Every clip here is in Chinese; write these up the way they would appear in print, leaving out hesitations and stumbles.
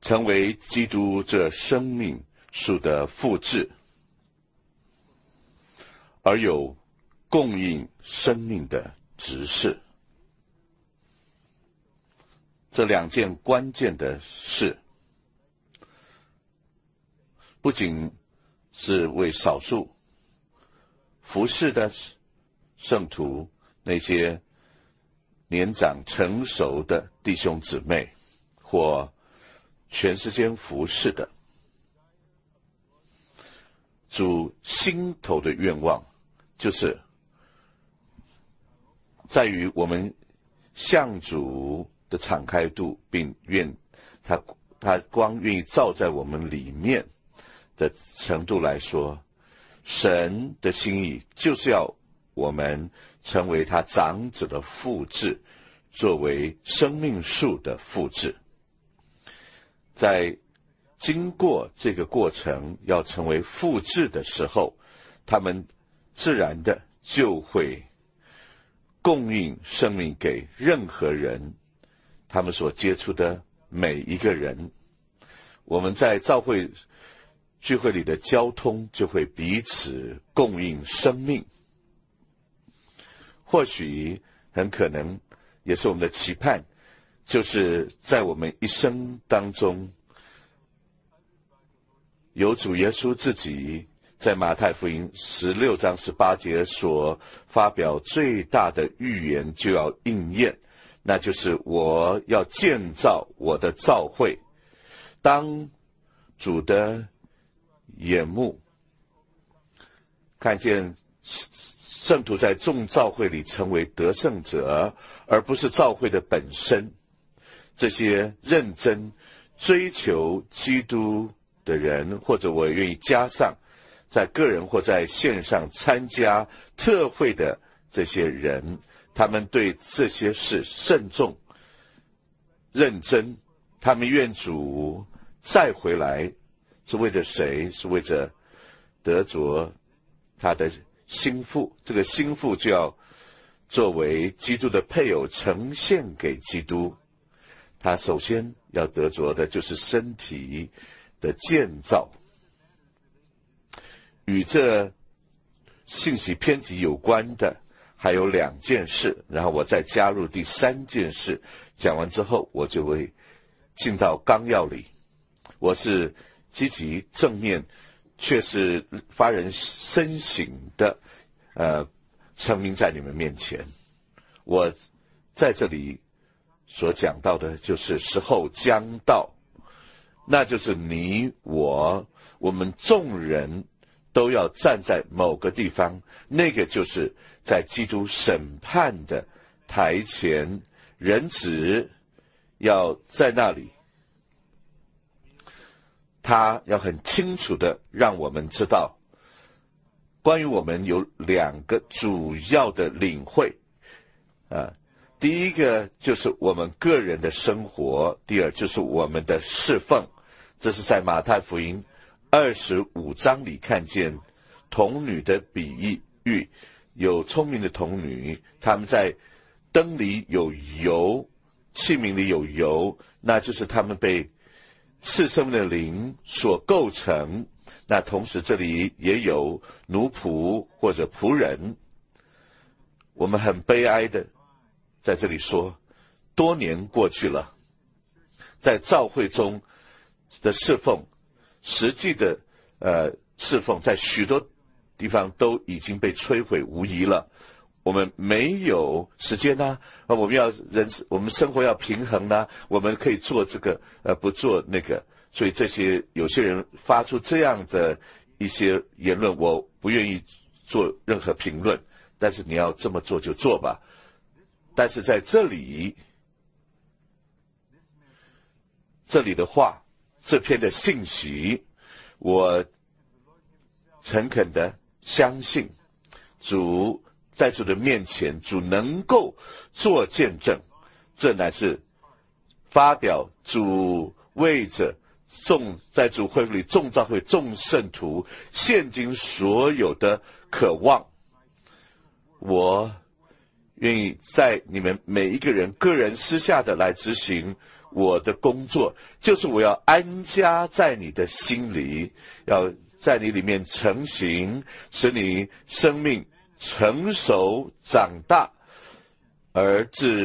成为基督这生命树的复制，而有供应生命的执事。这两件关键的事，不仅是为少数服侍的圣徒，那些年长成熟的弟兄姊妹，或全世间服侍的，主心头的愿望，就是在于我们向主的敞开度，并愿他光愿意照在我们里面的程度来说，神的心意就是要我们成为他长子的复制，作为生命树的复制。在经过这个过程要成为复制的时候，他们自然的就会供应生命给任何人，他们所接触的每一个人。我们在教会聚会里的交通就会彼此供应生命。或许很可能也是我们的期盼，就是在我们一生当中，有主耶稣自己在马太福音16章18节所发表最大的预言就要应验，那就是我要建造我的教会。当主的眼目看见圣徒在众教会里成为得胜者，而不是教会的本身，这些认真追求基督的人，或者我愿意加上在个人或在线上参加特会的这些人，他们对这些事慎重认真，他们愿主再回来，是为着谁？是为着得着他的心腹。这个心腹就要作为基督的配偶呈现给基督，他首先要得着的就是身体的建造。与这信息偏题有关的还有两件事，然后我再加入第三件事，讲完之后我就会进到纲要里。我是积极正面，却是发人深省的声明在你们面前。我在这里所讲到的就是时候将到，那就是你我们众人都要站在某个地方，那个就是在基督审判的台前，人子要在那里，他要很清楚的让我们知道，关于我们有两个主要的领会第一个就是我们个人的生活，第二就是我们的侍奉。这是在马太福音25章里看见童女的比喻，有聪明的童女，她们在灯里有油，器皿里有油，那就是她们被赐生命的灵所构成。那同时这里也有奴仆或者仆人。我们很悲哀的在这里说，多年过去了，在教会中的侍奉，实际的侍奉在许多地方都已经被摧毁无疑了。我们没有时间我们生活要平衡我们可以做这个不做那个。所以这些有些人发出这样的一些言论，我不愿意做任何评论，但是你要这么做就做吧。但是在这里的话，这篇的信息，我诚恳的相信主在主的面前，主能够做见证，这乃是发表主为着在主会里众教会众圣徒现今所有的渴望。我愿意在你们每一个人个人私下的来执行我的工作，就是我要安家在你的心里，要在你里面成型，使你生命成熟长大，而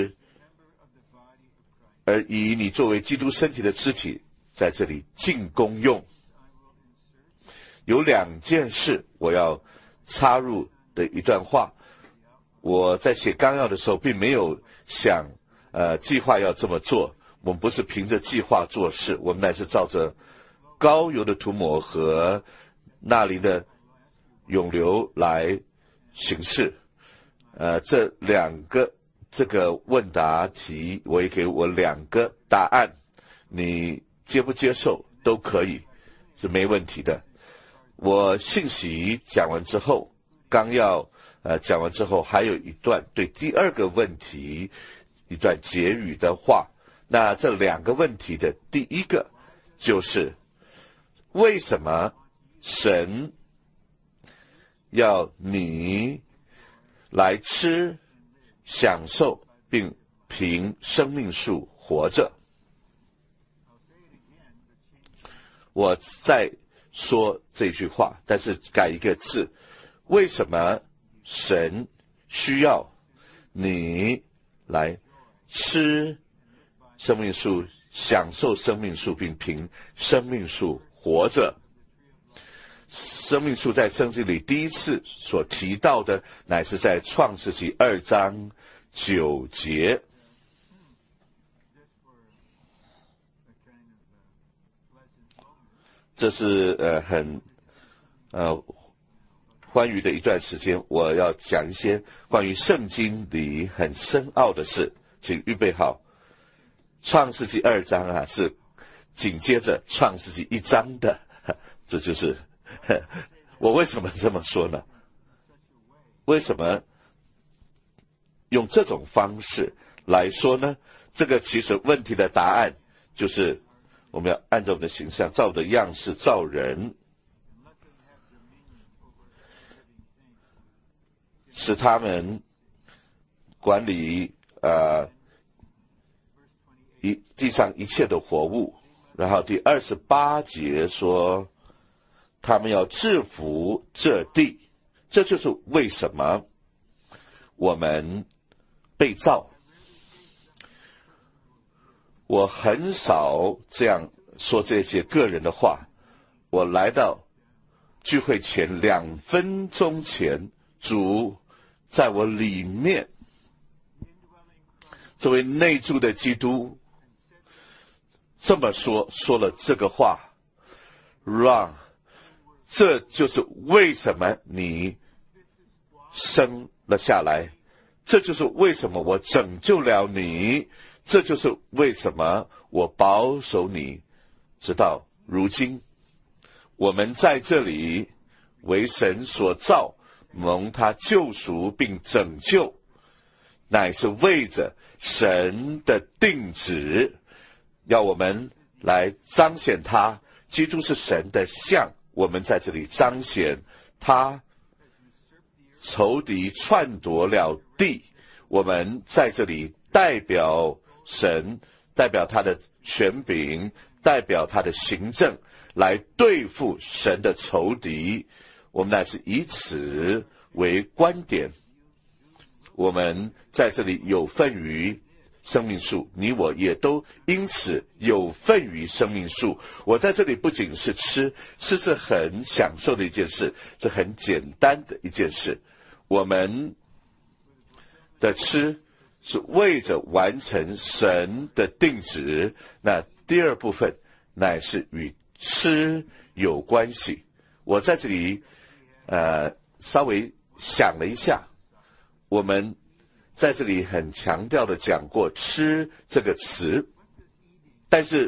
以你作为基督身体的肢体在这里尽功用。有两件事我要插入的一段话，我在写纲要的时候并没有想计划要这么做，我们不是凭着计划做事，我们乃是照着膏油的涂抹和那灵的涌流来行事。这两个这个问答题，我也给我两个答案，你接不接受都可以，是没问题的。我信息讲完之后，纲要讲完之后，还有一段对第二个问题一段结语的话。那这两个问题的第一个就是为什么神要你来吃、享受并凭生命树活着？我再说这句话，但是改一个字，为什么神需要你来吃生命树、享受生命树并凭生命树活着？生命树在圣经里第一次所提到的乃是在创世纪2章9节。这是很欢愉的一段时间，我要讲一些关于圣经里很深奥的事，请预备好。创世纪2章是紧接着创世纪1章的，这就是我为什么这么说呢？为什么用这种方式来说呢？这个其实问题的答案就是我们要按照我们的形象，照我们的样式造人，使他们管理地上一切的活物。然后第28节说他们要制服这地，这就是为什么我们被造。我很少这样说这些个人的话，我来到聚会前2分钟前，主在我里面作为内住的基督这么说了这个话，让这就是为什么你生了下来，这就是为什么我拯救了你，这就是为什么我保守你直到如今。我们在这里为神所造，蒙他救赎并拯救，乃是为着神的定旨，要我们来彰显他。基督是神的像，我们在这里彰显他。仇敌篡夺了地，我们在这里代表神，代表他的权柄，代表他的行政，来对付神的仇敌。我们乃是以此为观点，我们在这里有份于生命树，你我也都因此有份于生命树。我在这里不仅是吃是很享受的一件事，是很简单的一件事。我们的吃是为着完成神的定旨，那第二部分乃是与吃有关系。我在这里稍微想了一下，我们在这里很强调的讲过吃这个词，但是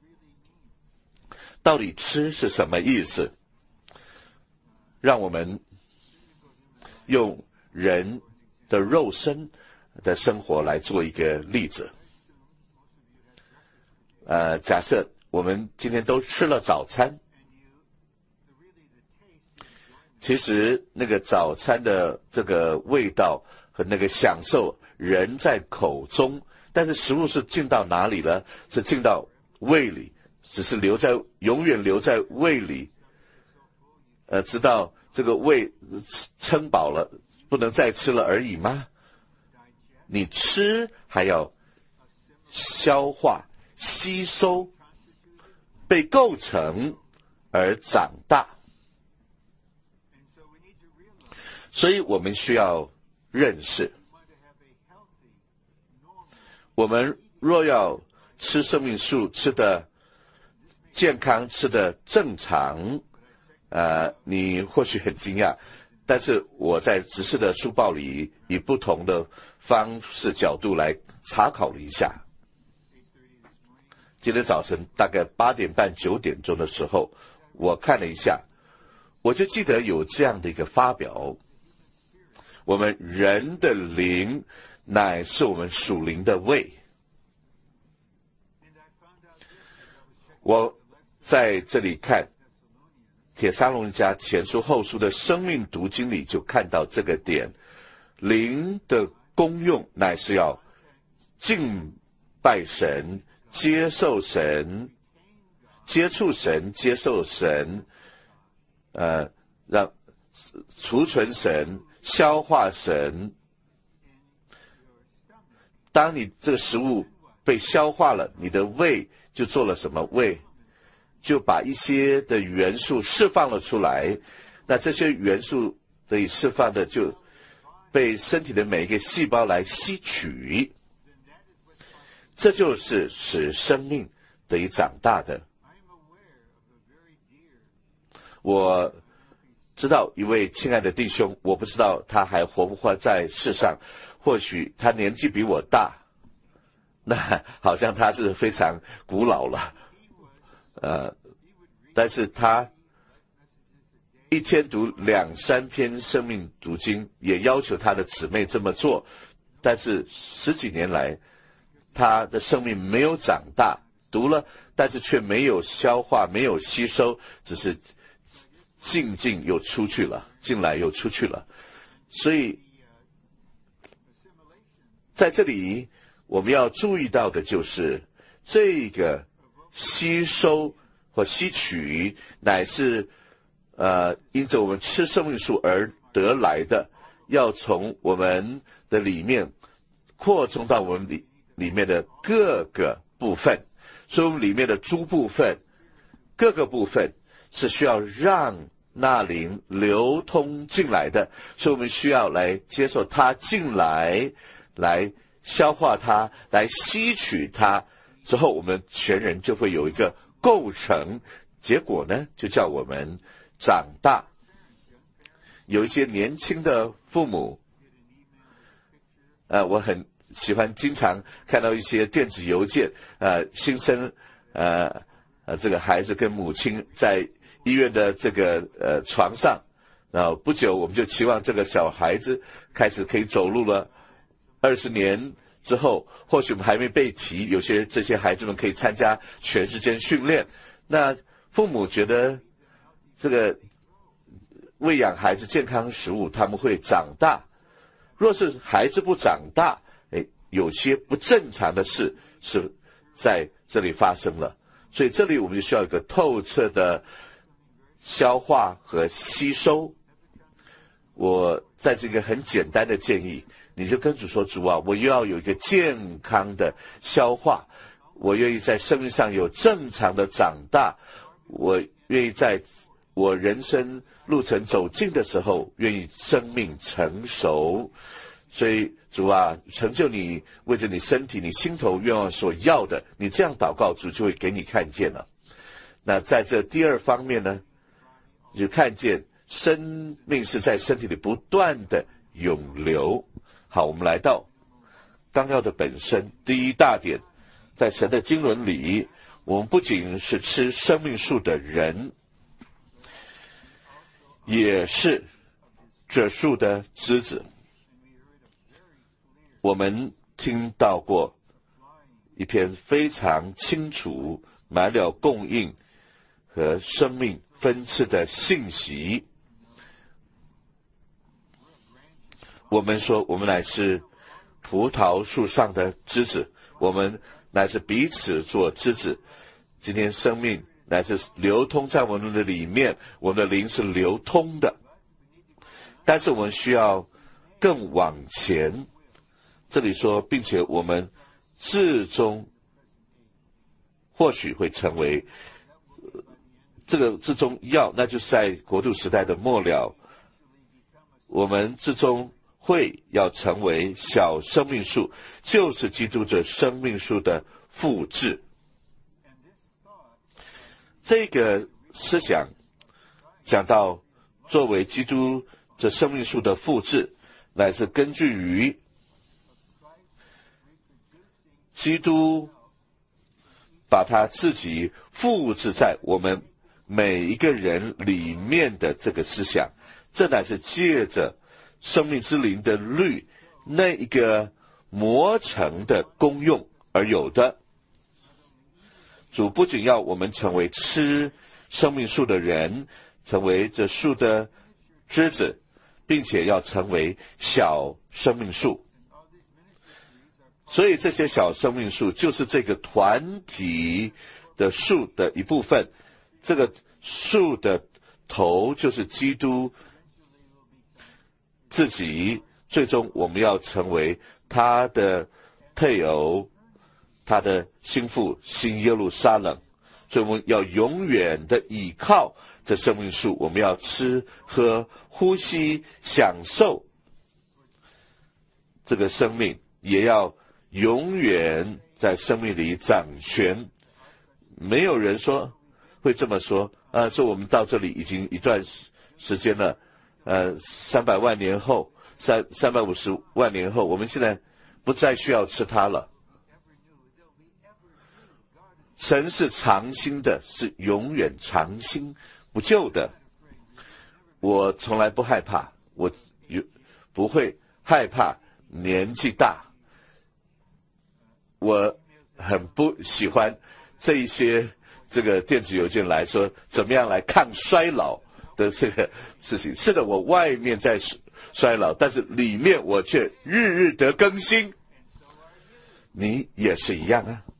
到底吃是什么意思？让我们用人的肉身的生活来做一个例子。假设我们今天都吃了早餐，其实那个早餐的这个味道和那个享受人在口中，但是食物是进到哪里了？是进到胃里，只是永远留在胃里，直到这个胃撑饱了，不能再吃了而已吗？你吃还要消化、吸收，被构成而长大。所以我们需要认识，我们若要吃生命树，吃的健康，吃的正常，你或许很惊讶，但是我在执事的书报里以不同的方式角度来查考了一下。今天早晨大概8点半9点钟的时候，我看了一下，我就记得有这样的一个发表：我们人的灵乃是我们属灵的胃。我在这里看帖撒罗尼迦前书后书的生命读经里就看到这个点，灵的功用乃是要敬拜神、接受神、接触神、接受神，让储存神、消化神。当你这个食物被消化了，你的胃就做了什么？胃就把一些的元素释放了出来，那这些元素得以释放的就被身体的每一个细胞来吸取，这就是使生命得以长大的。我知道一位亲爱的弟兄，我不知道他还活不活在世上，或许他年纪比我大，那好像他是非常古老了，但是他一天读2-3篇生命读经，也要求他的姊妹这么做，但是10几年来他的生命没有长大，读了但是却没有消化，没有吸收，只是进又出去了，进来又出去了。所以在这里我们要注意到的就是这个吸收或吸取乃是因着我们吃生命树而得来的，要从我们的里面扩充到我们里面的各个部分。所以我们里面的诸部分各个部分是需要让那灵流通进来的，所以我们需要来接受它进来，来消化它，来吸取它，之后我们全人就会有一个构成，结果呢就叫我们长大。有一些年轻的父母，我很喜欢经常看到一些电子邮件，新生这个孩子跟母亲在医院的这个床上，然后不久我们就期望这个小孩子开始可以走路了。20年之后，或许我们还没被提，有些这些孩子们可以参加全时间训练。那父母觉得这个喂养孩子健康食物，他们会长大。若是孩子不长大，有些不正常的事是在这里发生了。所以这里我们就需要一个透彻的消化和吸收。我在这个很简单的建议，你就跟主说，主啊，我又要有一个健康的消化，我愿意在生命上有正常的长大，我愿意在我人生路程走近的时候，愿意生命成熟。所以主啊，成就你为着你身体你心头愿望所要的，你这样祷告，主就会给你看见了。那在这第二方面呢，就看见生命是在身体里不断的涌流。好，我们来到纲要的本身，第一大点，在神的经纶里，我们不仅是吃生命树的人，也是这树的枝子。我们听到过一篇非常清楚满了供应和生命分赐的信息。 我们说我们乃是葡萄树上的枝子，我们乃是彼此做枝子。今天生命乃是流通在我们的里面，我们的灵是流通的，但是我们需要更往前。这里说，并且我们至终或许会成为这个至终要，那就是在国度时代的末了，我们至终会要成为小生命树，就是基督这生命树的复制。这个思想讲到作为基督这生命树的复制，乃是根据于基督把他自己复制在我们每一个人里面的这个思想，这乃是借着生命之灵的律那一个磨成的功用而有的。主不仅要我们成为吃生命树的人，成为这树的枝子，并且要成为小生命树。所以这些小生命树就是这个团体的树的一部分，这个树的头就是基督自己，最终我们要成为他的配偶，他的心腹，新耶路撒冷。所以我们要永远的倚靠这生命树，我们要吃喝呼吸享受这个生命，也要永远在生命里掌权。没有人说会这么说说我们到这里已经一段时间了，300万年后350万年后，我们现在不再需要吃它了。神是长新的，是永远长新不旧的。我从来不害怕，我不会害怕年纪大。我很不喜欢这一些这个电子邮件来说怎么样来抗衰老的这个事情。是的，我外面在衰老，但是里面我却日日得更新。你也是一样啊，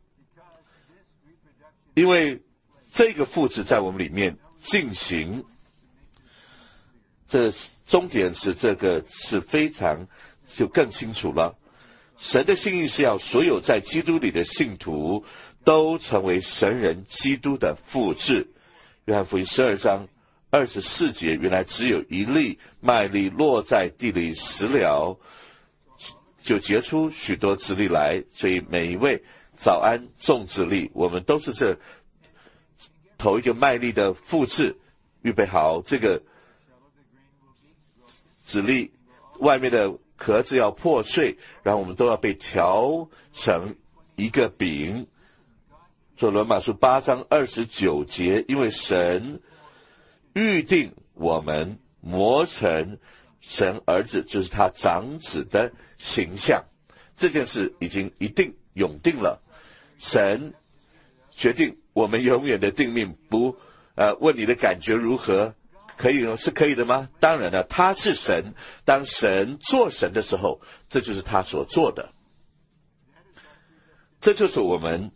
因为这个复制在我们里面进行，这终点是这个是非常就更清楚了。神的心意是要所有在基督里的信徒都成为神人基督的复制。约翰福音12章24节，原来只有一粒麦粒落在地里死了，就结出许多子粒来。所以每一位早安种子粒，我们都是这头一个麦粒的复制，预备好这个子粒外面的壳子要破碎，然后我们都要被调成一个饼。所以罗马书8章29节，因为神预定我们磨成神儿子，就是他长子的形象，这件事已经一定永定了。神决定我们永远的定命，不问你的感觉如何，可以是可以的吗？当然了，他是神，当神做神的时候，这就是他所做的，这就是我们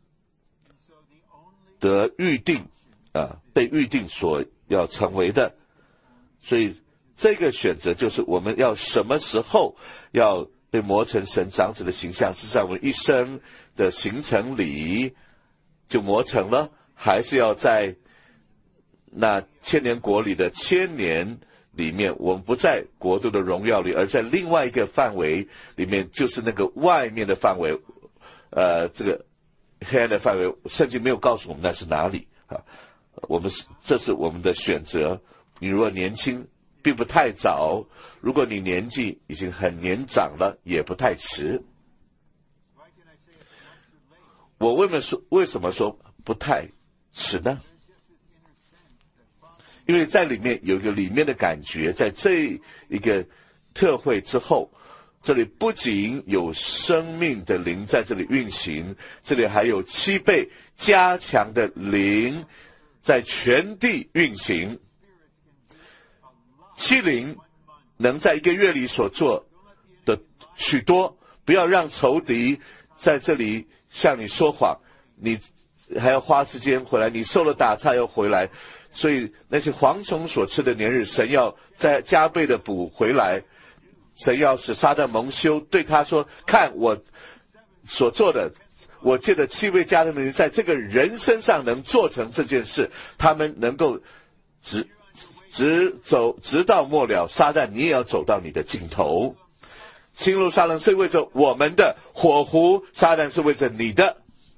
得预定被预定所要成为的。所以这个选择就是我们要什么时候要被磨成神长子的形象，是在我们一生的行程里就磨成了，还是要在那千年国里的千年里面，我们不在国度的荣耀里，而在另外一个范围里面，就是那个外面的范围，这个黑暗的范围，圣经没有告诉我们那是哪里这是我们的选择。你如果年轻并不太早，如果你年纪已经很年长了也不太迟。我为什么说不太迟呢？因为在里面有一个里面的感觉，在这一个特会之后，这里不仅有生命的灵在这里运行，这里还有7倍加强的灵在全地运行。7灵能在一个月里所做的许多，不要让仇敌在这里向你说谎，你还要花时间回来，你受了打岔要回来，所以那些蝗虫所吃的年日，神要再加倍的补回来。神要使撒旦蒙羞，对他说，看我所做的，我借着7位加的名，在这个人身上能做成这件事，他们能够直到末了，撒旦你也要走到你的尽头。新路撒冷是为着我们的，火湖撒旦是为着你的。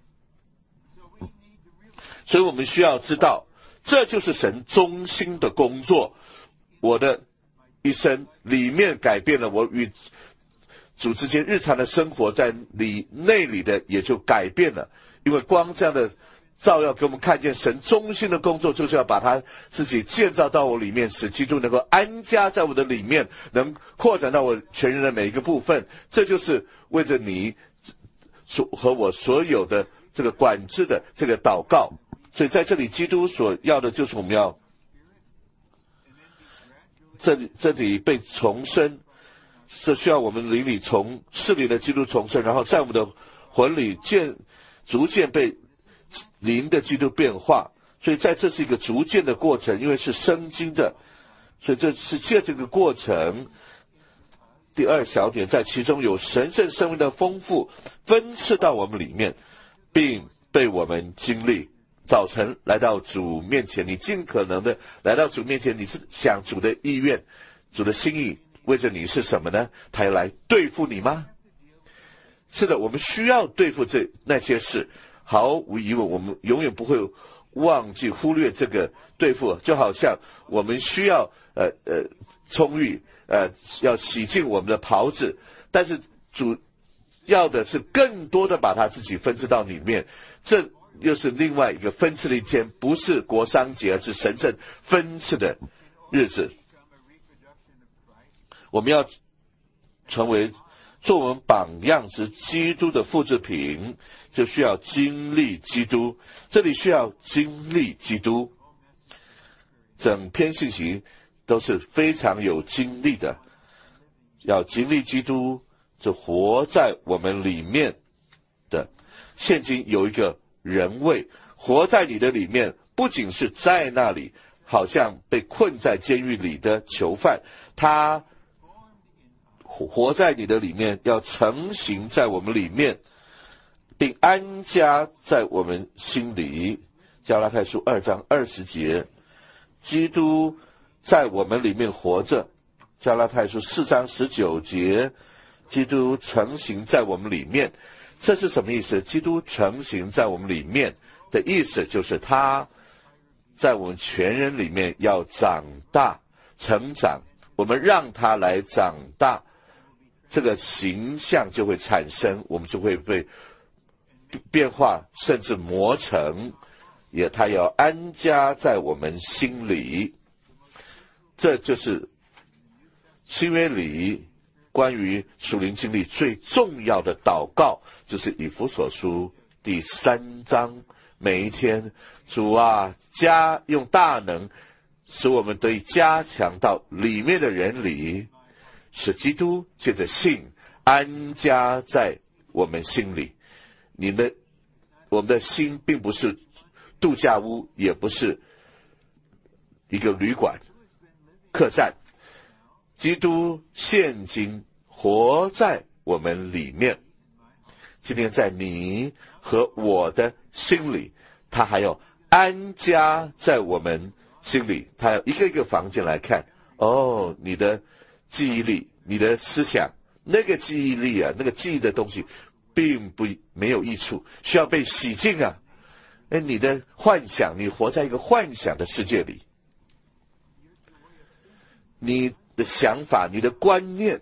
所以我们需要知道，这就是神中心的工作。我的一生里面改变了，我与主之间日常的生活在内里的也就改变了。因为光这样的照耀给我们看见，神中心的工作就是要把他自己建造到我里面，使基督能够安家在我的里面，能扩展到我全人的每一个部分。这就是为着你和我所有的这个管制的这个祷告。所以在这里基督所要的就是我们要这里被重生，这需要我们灵里从世里的基督重生，然后在我们的魂里逐渐被灵的基督变化。所以这是一个逐渐的过程，因为是生经的，所以这是借这个过程。第2小点，在其中有神圣生命的丰富分赐到我们里面，并被我们经历。早晨来到主面前，你尽可能的来到主面前，你是想主的意愿，主的心意为着你是什么呢？他要来对付你吗？是的，我们需要对付那些事，毫无疑问，我们永远不会忘记忽略这个对付。就好像我们需要充裕要洗净我们的袍子，但是主要的是更多的把他自己分赐到里面，这又是另外一个分赐的一天，不是国丧节，而是神圣分赐的日子。我们要做我们榜样之基督的复制品，就需要经历基督。这里需要经历基督，整篇信息都是非常有经历的。要经历基督，就活在我们里面的。现今有一个人位活在你的里面，不仅是在那里好像被困在监狱里的囚犯，他活在你的里面，要成形在我们里面，并安家在我们心里。加拉太书2章20节，基督在我们里面活着。加拉太书4章19节，基督成形在我们里面。这是什么意思？基督成形在我们里面的意思就是他在我们全人里面要长大成长，我们让他来长大，这个形象就会产生，我们就会被变化，甚至磨成，他要安家在我们心里。这就是新约里关于属灵经历最重要的祷告，就是以弗所书第3章，每一天主啊，用大能使我们得以加强到里面的人里，使基督借着信安家在我们心里。我们的心并不是度假屋，也不是一个旅馆客栈，基督现今活在我们里面。今天在你和我的心里，他还要安家在我们心里。他要一个一个房间来看，你的记忆力，你的思想，那个记忆力啊，那个记忆的东西并没有益处，需要被洗净啊。你的幻想，你活在一个幻想的世界里，你的想法，你的观念，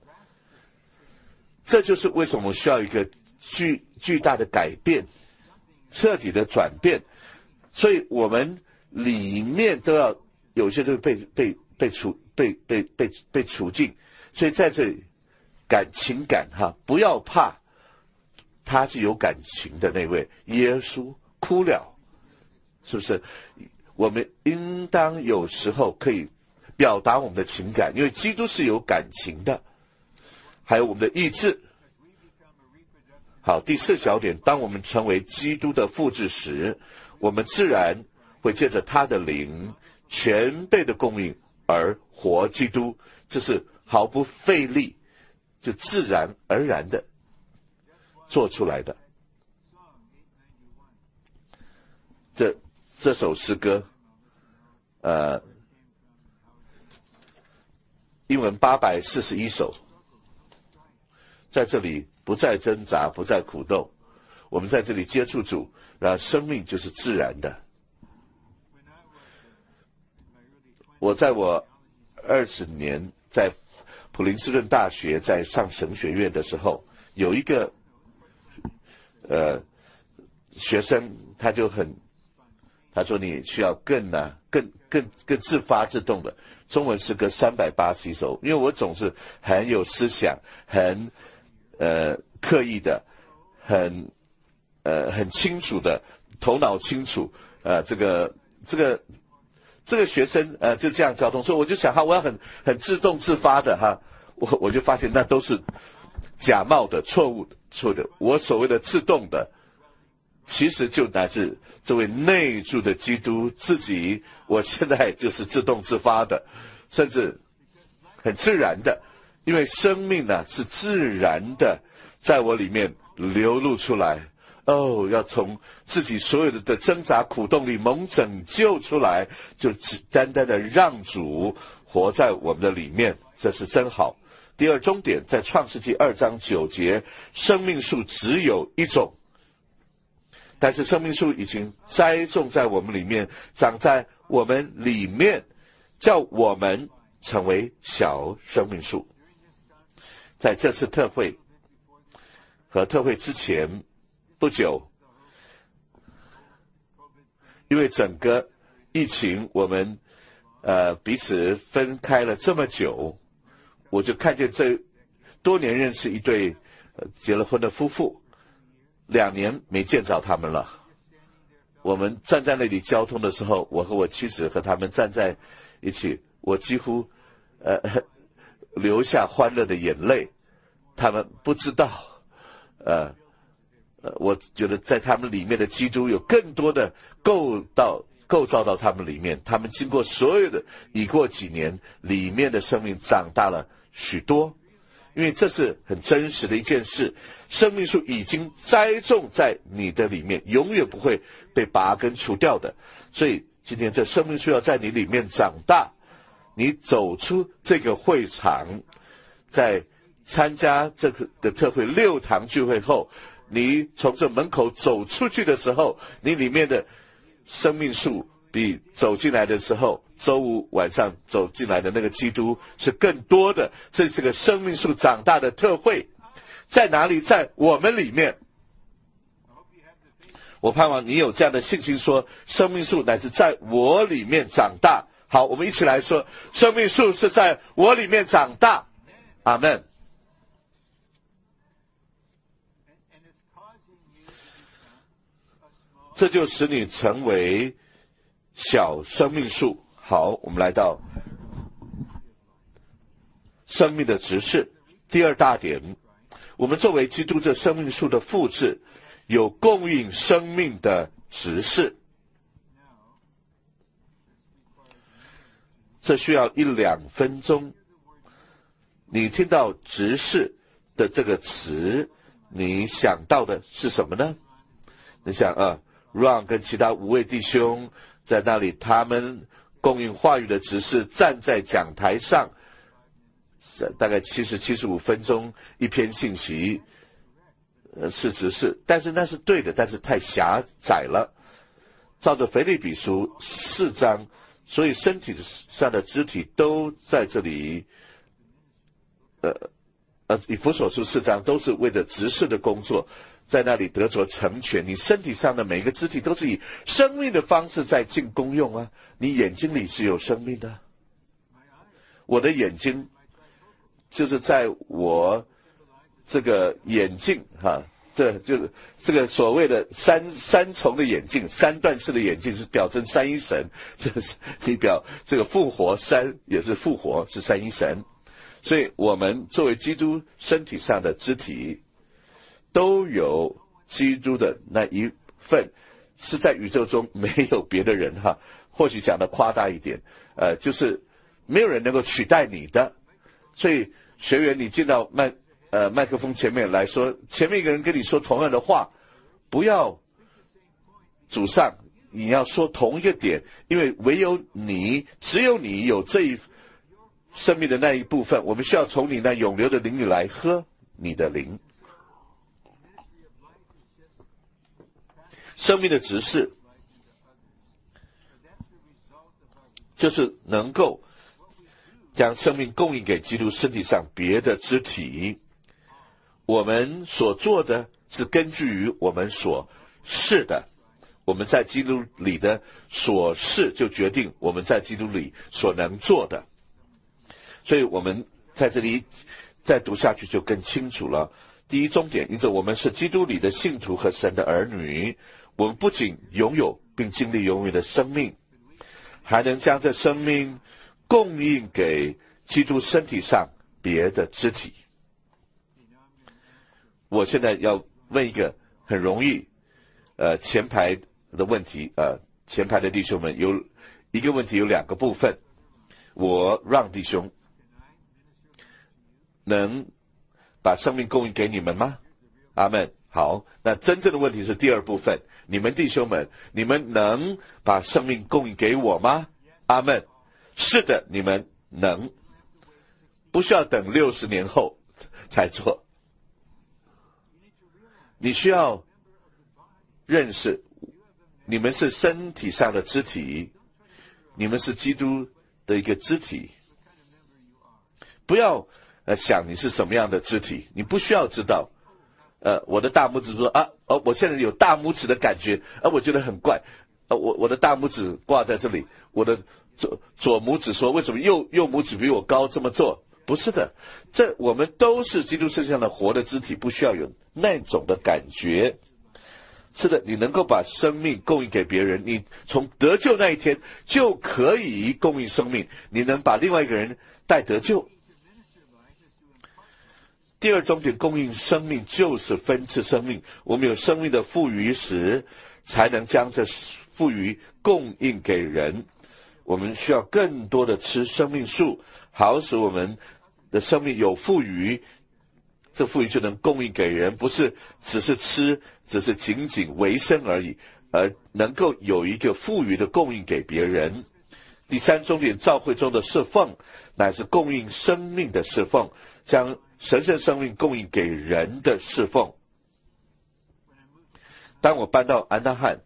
这就是为什么我们需要一个巨大的改变，彻底的转变。所以我们里面都要有些都被除尽。所以在这里情感不要怕，他是有感情的那位耶稣哭了，是不是？我们应当有时候可以表达我们的情感，因为基督是有感情的，还有我们的意志。好，第4小点，当我们成为基督的复制时，我们自然会借着他的灵全备的供应而活基督，这是毫不费力，就自然而然的做出来的。这首诗歌英文841首，在这里不再挣扎，不再苦斗，我们在这里接触主，然后生命就是自然的。我在我20年在普林斯顿大学在上神学院的时候，有一个学生，他说你需要更自发自动的中文诗歌381首，因为我总是很有思想，很刻意的，很清楚的，头脑清楚，这个学生就这样交通，所以我就想我要很自动自发的我就发现那都是假冒的、错的。我所谓的自动的，其实就乃是这位内住的基督自己，我现在就是自动自发的，甚至很自然的，因为生命呢是自然的在我里面流露出来。要从自己所有的挣扎苦动里蒙拯救出来，就只单单的让主活在我们的里面，这是真好。第二重点，在创世纪2章9节，生命树只有一种，但是生命树已经栽种在我们里面，长在我们里面，叫我们成为小生命树。在这次特会和特会之前不久，因为整个疫情，我们彼此分开了这么久，我就看见这多年认识一对结了婚的夫妇，2年没见着他们了。我们站在那里交通的时候，我和我妻子和他们站在一起，我几乎流下欢乐的眼泪。他们不知道我觉得在他们里面的基督有更多的构造到他们里面，他们经过所有的已过几年，里面的生命长大了许多，因为这是很真实的一件事。生命树已经栽种在你的里面，永远不会被拔根除掉的。所以今天这生命树要在你里面长大，你走出这个会场，在参加这个的特会6堂聚会后，你从这门口走出去的时候，你里面的生命树比走进来的时候，周五晚上走进来的那个基督是更多的。这是个生命树长大的特会，在哪里？在我们里面。我盼望你有这样的信心，说生命树乃是在我里面长大。好，我们一起来说，生命树是在我里面长大。阿们。这就使你成为小生命树。好，我们来到生命的执事。第2大点，我们作为基督这生命树的复制，有供应生命的执事。这需要1-2分钟。你听到执事的这个词，你想到的是什么呢？你想Ron 跟其他5位弟兄在那里，他们供应话语的执事站在讲台上，大概70-75分钟一篇信息，是执事，但是那是对的，但是太狭窄了。照着腓立比书4章，所以身体上的肢体都在这里，以弗所书4章都是为了执事的工作，在那里得着成全。你身体上的每一个肢体都是以生命的方式在尽功用啊！你眼睛里是有生命的，我的眼睛就是在我这个眼镜这就是这个所谓的三重的眼镜，三段式的眼镜是表征三一神，这是你表这个复活三也是复活，是三一神。所以我们作为基督身体上的肢体，都有基督的那一份，是在宇宙中没有别的人哈。或许讲的夸大一点，就是没有人能够取代你的。所以学员，你进到麦克风前面来说，前面一个人跟你说同样的话，不要阻上，你要说同一个点，因为唯有你，只有你有这一生命的那一部分，我们需要从你那永流的灵里来喝你的灵。生命的执事就是能够将生命供应给基督身体上别的肢体。我们所做的是根据于我们所是的，我们在基督里的所是就决定我们在基督里所能做的。所以我们在这里再读下去就更清楚了。第一重点，因此我们是基督里的信徒和神的儿女，我们不仅拥有并经历永远的生命，还能将这生命供应给基督身体上别的肢体。我现在要问一个很容易前排的问题，前排的弟兄们，有一个问题有两个部分，我让弟兄能把生命供应给你们吗？阿们。好，那真正的问题是第二部分，你们弟兄们，你们能把生命供应给我吗？阿们。是的，你们能，不需要等60年后才做。你需要认识，你们是身体上的肢体，你们是基督的一个肢体。不要想你是什么样的肢体，你不需要知道。我的大拇指说我现在有大拇指的感觉，我觉得很怪。我的大拇指挂在这里，我的左拇指说为什么右拇指比我高这么做？不是的，这我们都是基督身上的活的肢体，不需要有那种的感觉。是的，你能够把生命供应给别人，你从得救那一天就可以供应生命，你能把另外一个人带得救。第二重点，供应生命就是分赐生命。我们有生命的富余时，才能将这富余供应给人。我们需要更多的吃生命树，好使我们的生命有富余，这富余就能供应给人，不是只是吃，只是仅仅维生而已，而能够有一个富余的供应给别人。第三重点，教会中的侍奉乃是供应生命的侍奉，将神圣生命供应给人的侍奉。当我搬到安纳汉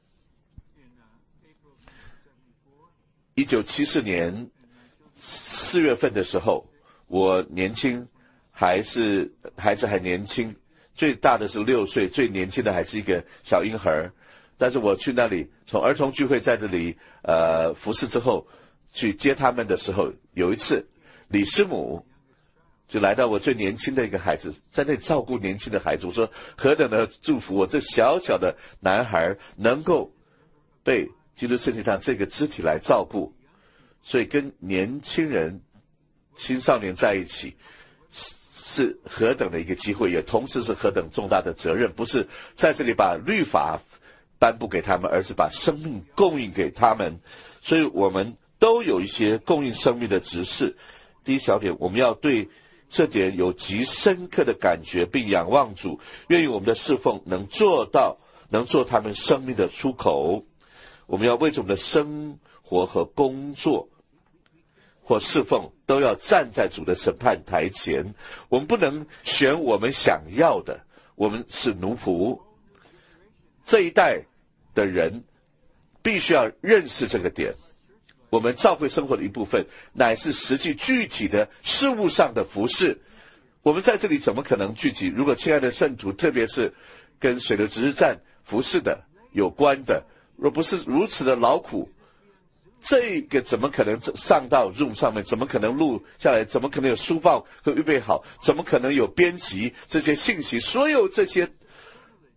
1974年4月份的时候，我年轻，孩子还年轻，最大的是6岁，最年轻的还是一个小婴孩。但是我去那里，从儿童聚会在这里服侍之后，去接他们的时候，有一次李师母就来到我最年轻的一个孩子，在那里照顾年轻的孩子。我说何等的祝福，我这小小的男孩能够被基督身体上这个肢体来照顾。所以跟年轻人青少年在一起是何等的一个机会，也同时是何等重大的责任。不是在这里把律法颁布给他们，而是把生命供应给他们。所以我们都有一些供应生命的职事。第一小点，我们要对这点有极深刻的感觉，并仰望主，愿意我们的侍奉能做他们生命的出口。我们要为着我们的生活和工作或侍奉都要站在主的审判台前。我们不能选我们想要的，我们是奴仆。这一代的人必须要认识这个点。我们教会生活的一部分，乃是实际具体的事物上的服事。我们在这里怎么可能聚集？如果亲爱的圣徒，特别是跟水流值日站服事的有关的，若不是如此的劳苦，这个怎么可能上到 Zoom 上面？怎么可能录下来？怎么可能有书报和预备好？怎么可能有编辑这些信息？所有这些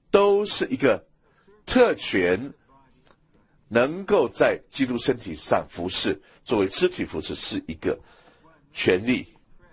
都是一个特权，能够在基督身体上服侍，作为肢体服侍是一个权利。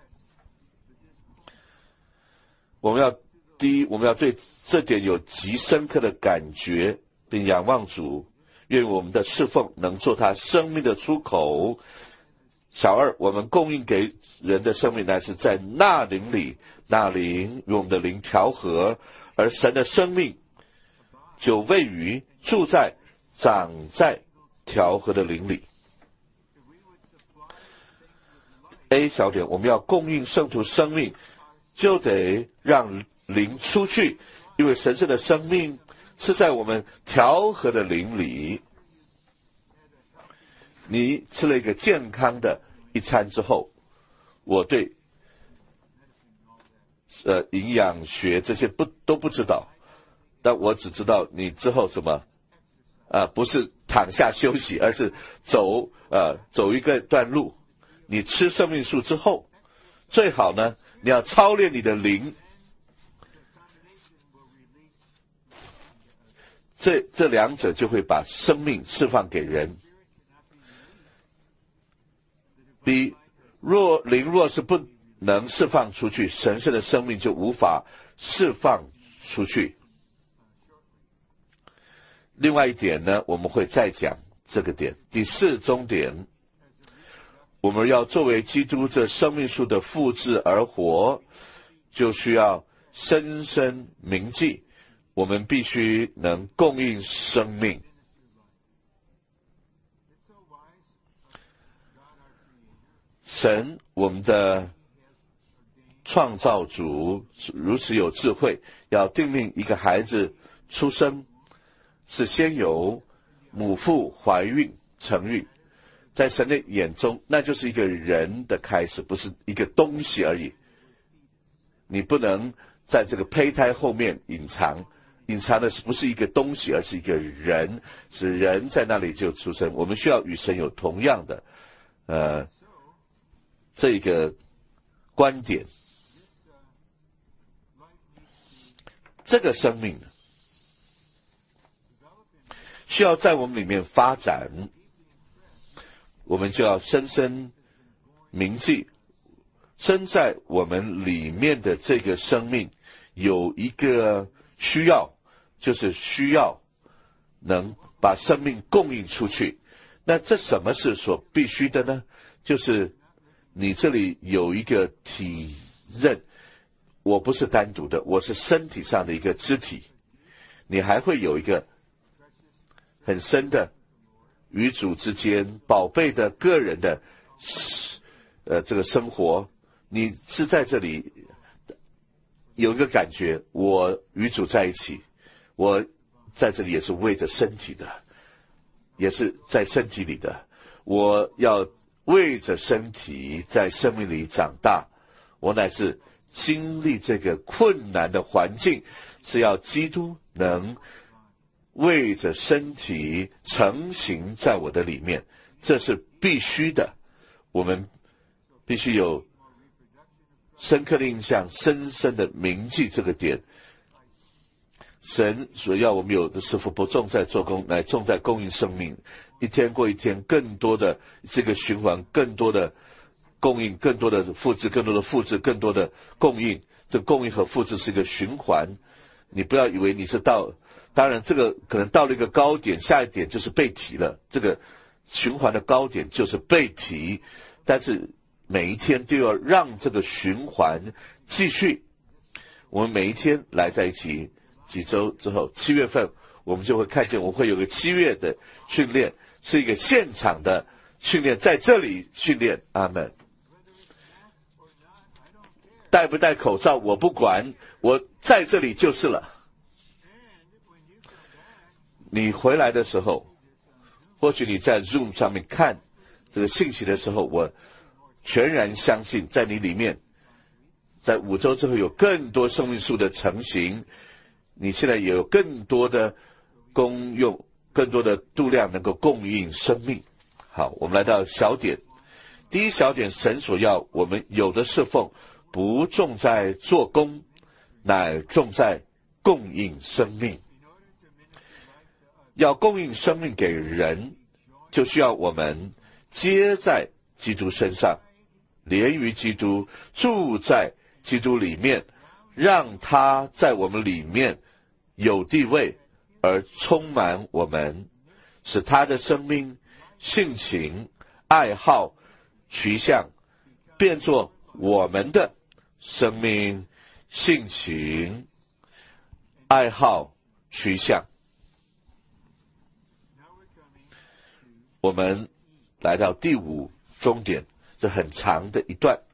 我们要对这点有极深刻的感觉，并仰望主，愿我们的侍奉能做他生命的出口。小二，我们供应给人的生命乃是在那灵里，那灵与我们的灵调和，而神的生命就位于住在长在调和的灵里。A 小点，我们要供应圣徒生命，就得让灵出去，因为神圣的生命是在我们调和的灵里。你吃了一个健康的一餐之后，我对营养学这些都不知道，但我只知道你之后什么不是躺下休息，而是走一个段路。你吃生命树之后，最好呢你要操练你的灵，这两者就会把生命释放给人。灵若是不能释放出去，神圣的生命就无法释放出去。另外一点呢，我们会再讲这个点。第四中点，我们要作为基督这生命树的复制而活，就需要深深铭记，我们必须能供应生命。神，我们的创造主如此有智慧，要定命一个孩子出生是先由母腹怀孕成育，在神的眼中那就是一个人的开始，不是一个东西而已。你不能在这个胚胎后面隐藏的不是一个东西，而是一个人，是人在那里就出生。我们需要与神有同样的这个观点。这个生命需要在我们里面发展，我们就要深深铭记，生在我们里面的这个生命有一个需要，就是需要能把生命供应出去。那这什么是所必须的呢？就是你这里有一个体认，我不是单独的，我是身体上的一个肢体。你还会有一个很深的与主之间宝贝的个人的这个生活。你是在这里有一个感觉，我与主在一起，我在这里也是为着身体的，也是在身体里的，我要为着身体在生命里长大。我乃是经历这个困难的环境，是要基督能为着身体成型在我的里面，这是必须的。我们必须有深刻的印象，深深的铭记这个点。神所要我们有的师傅不重在做工，乃重在供应生命，一天过一天，更多的这个循环，更多的供应，更多的复制，更多的复制，更多的供应。这个供应和复制是一个循环，你不要以为你是当然这个可能到了一个高点，下一点就是被提了，这个循环的高点就是被提，但是每一天都要让这个循环继续。我们每一天来在一起几周之后，7月份我们就会看见，我会有个7月的训练，是一个现场的训练，在这里训练。阿们。戴不戴口罩我不管，我在这里就是了。你回来的时候，或许你在 Zoom 上面看这个信息的时候，我全然相信在你里面，在5周之后有更多生命树的成型，你现在也有更多的功用，更多的度量能够供应生命。好，我们来到小点。第一小点，神所要我们有的侍奉，不重在做工，乃重在供应生命。要供应生命给人，就需要我们接在基督身上，连于基督，住在基督里面，让他在我们里面有地位，而充满我们，使他的生命、性情、爱好、趋向变作我们的生命、性情、爱好、趋向。我们来到第5终点，这很长的一段。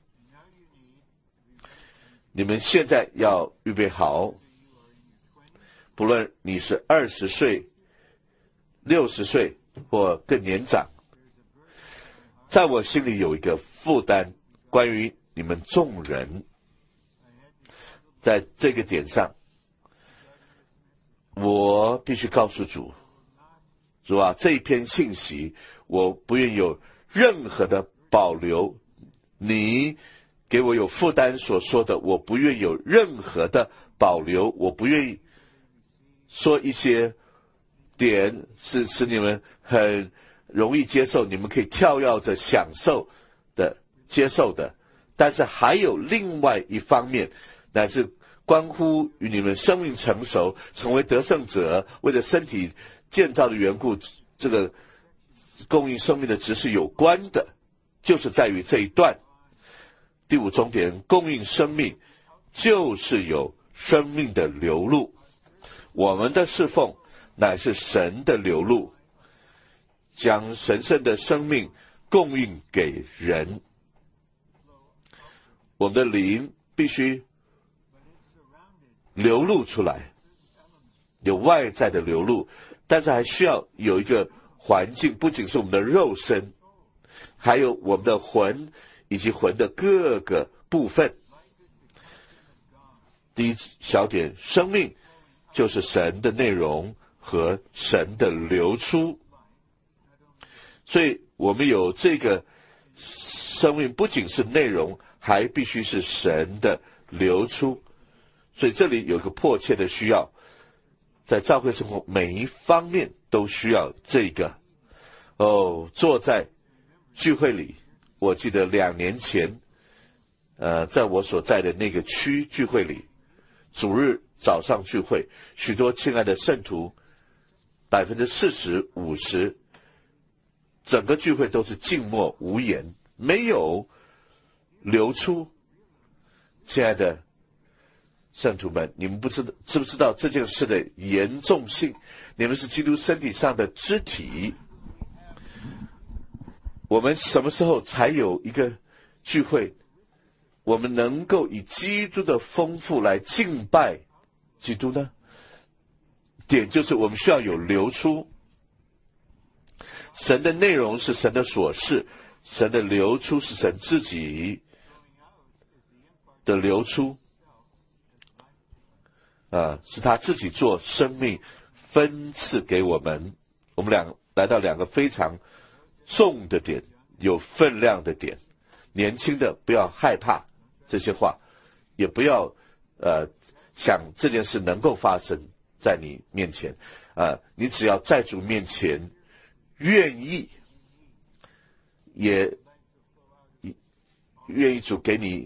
你们现在要预备好，不论你是20岁、60岁或更年长，在我心里有一个负担，关于你们众人。在这个点上，我必须告诉主，主啊，这一篇信息我不愿有任何的保留，你给我有负担所说的，我不愿有任何的保留，我不愿意说一些点是使你们很容易接受，你们可以跳跃着享受的接受的，但是还有另外一方面，乃是关乎与你们生命成熟，成为得胜者，为了身体建造的缘故，这个供应生命的职事有关的，就是在于这一段第5终点，供应生命就是有生命的流露。我们的侍奉乃是神的流露，将神圣的生命供应给人。我们的灵必须流露出来，有外在的流露，但是还需要有一个环境，不仅是我们的肉身，还有我们的魂以及魂的各个部分。第一小点，生命就是神的内容和神的流出，所以我们有这个生命，不仅是内容，还必须是神的流出。所以这里有一个迫切的需要，在教会生活每一方面都需要这个。坐在聚会里，我记得2年前在我所在的那个区聚会里，主日早上聚会，许多亲爱的圣徒40%、50%，整个聚会都是静默无言，没有流出。亲爱的圣徒们，你们知不知道这件事的严重性？你们是基督身体上的肢体。我们什么时候才有一个聚会，我们能够以基督的丰富来敬拜基督呢？点就是我们需要有流出。神的内容是神的所示，神的流出是神自己的流出，是他自己做生命分赐给我们。我们来到2个非常重的点，有分量的点。年轻的不要害怕这些话，也不要想这件事能够发生在你面前。你只要在主面前愿意，也愿意主给你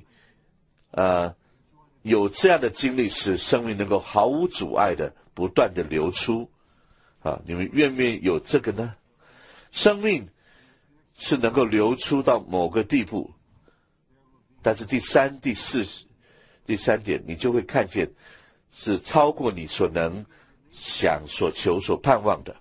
有这样的经历，使生命能够毫无阻碍的不断的流出。你们愿不愿意有这个呢？生命是能够流出到某个地步，但是第三点，你就会看见是超过你所能想、所求、所盼望的。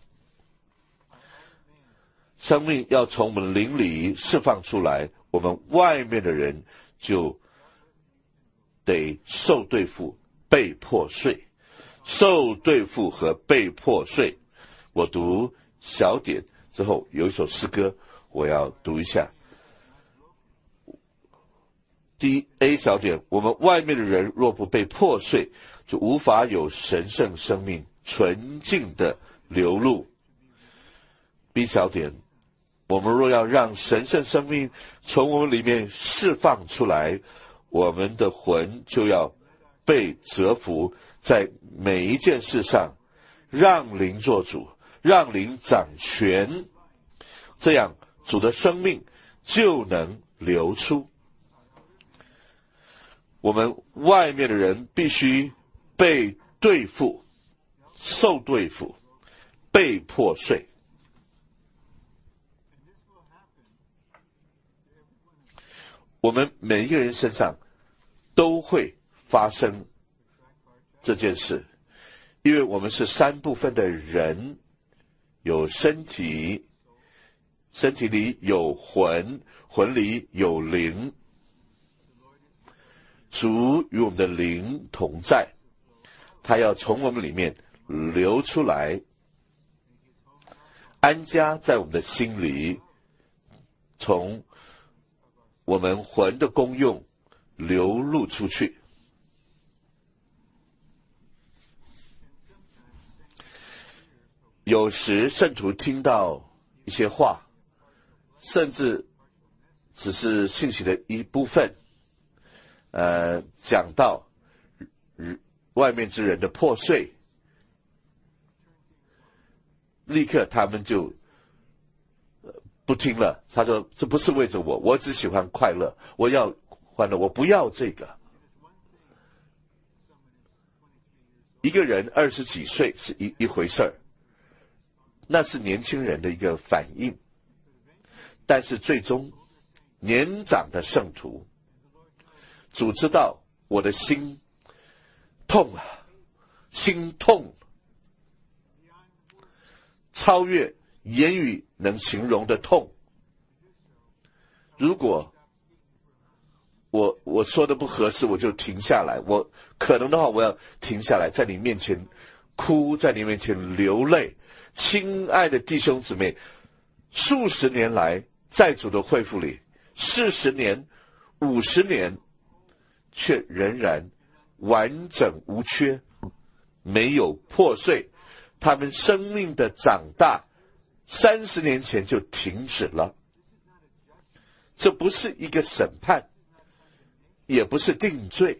生命要从我们灵里释放出来，我们外面的人就得受对付、被破碎。受对付和被破碎。我读小点之后，有一首诗歌我要读一下。第一 A 小点，我们外面的人若不被破碎，就无法有神圣生命纯净的流露。B 小点，我们若要让神圣生命从我们里面释放出来，我们的魂就要被折服， 在每一件事上让灵做主，让灵掌权，这样主的生命就能流出。我们外面的人必须被对付，受对付，被破碎。我们每一个人身上都会发生这件事，因为我们是三部分的人，有身体，身体里有魂，魂里有灵。主与我们的灵同在，他要从我们里面流出来，安家在我们的心里，从我们魂的功用流露出去。有时圣徒听到一些话，甚至只是信息的一部分，讲到外面之人的破碎，立刻他们就不听了。他说这不是为着我，我只喜欢快乐，我要欢乐，我不要这个。一个人20几岁是一回事儿，那是年轻人的一个反应，但是最终年长的圣徒，主知道我的心痛啊，心痛，超越言语能形容的痛。如果我说的不合适，我就停下来，我可能的话，我要停下来，在你面前哭，在你面前流泪。亲爱的弟兄姊妹，数十年来在主的恢复里，40年、50年，却仍然完整无缺，没有破碎。他们生命的长大30年前就停止了。这不是一个审判，也不是定罪，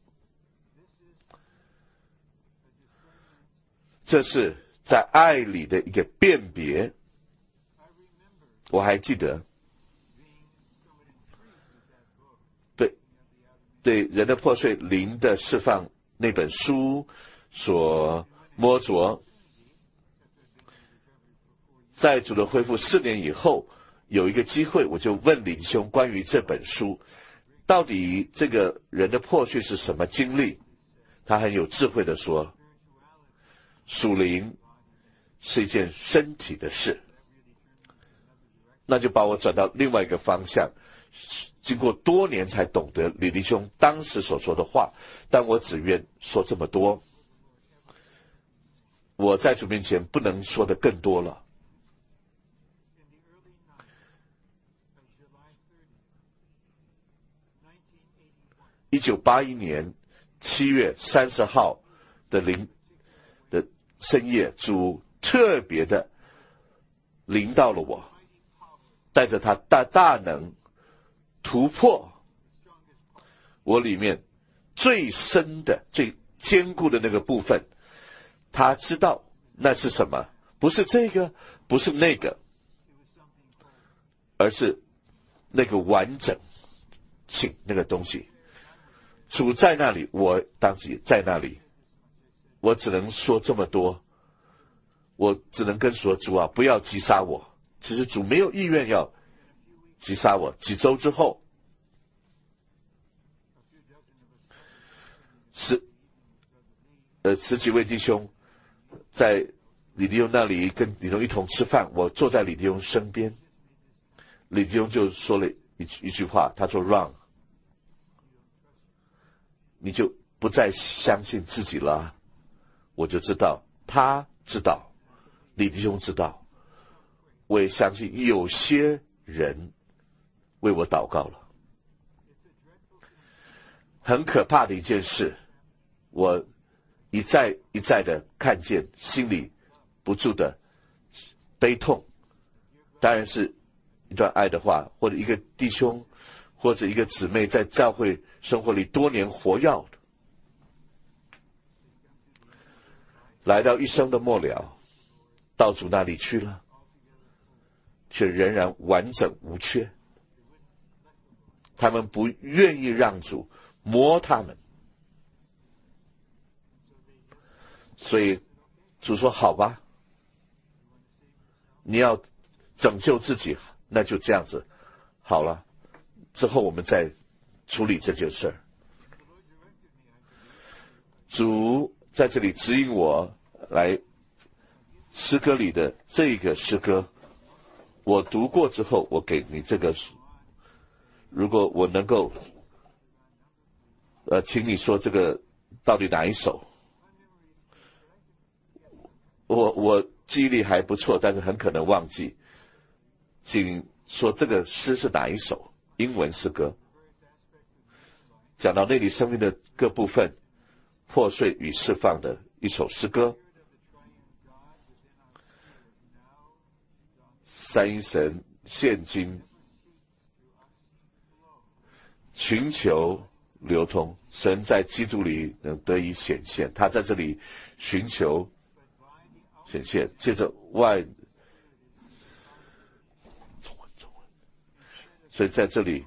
这是在爱里的一个辨别。我还记得对人的破碎灵的释放那本书所摸着，在主的恢复4年以后，有一个机会，我就问李弟兄关于这本书到底这个人的破碎是什么经历。他很有智慧的说，属灵是一件身体的事。那就把我转到另外一个方向，经过多年才懂得李弟兄当时所说的话，但我只愿说这么多，我在主面前不能说的更多了。1981年7月30号的深夜，主特别的临到了我，带着他大能突破我里面最深的最坚固的那个部分。他知道那是什么，不是这个，不是那个，而是那个完整性，那个东西。主在那里，我当时也在那里。我只能说这么多，我只能跟说主啊，不要击杀我。其实主没有意愿要击杀我。几周之后十几位弟兄在李弟兄那里跟李弟兄一同吃饭，我坐在李弟兄身边，李弟兄就说了一句话，他说 Ron， 你就不再相信自己了。我就知道，他知道，李弟兄知道，我也相信有些人为我祷告了。很可怕的一件事，我一再的看见，心里不住的悲痛。当然是一段爱的话，或者一个弟兄或者一个姊妹在教会生活里多年活跃的， 来到一生的末了，到主那里去了，却仍然完整无缺。他们不愿意让主摸他们，所以主说好吧，你要拯救自己，那就这样子好了，之后我们再处理这件事儿。主在这里指引我来诗歌里的这个诗歌，我读过之后，我给你这个，如果我能够请你说这个到底哪一首？我记忆力还不错，但是很可能忘记，请说这个诗是哪一首英文诗歌，讲到内里生命的各部分破碎与释放的一首诗歌。三一神现今寻求流通，神在基督里能得以显现，他在这里寻求显现，借着所以在这里，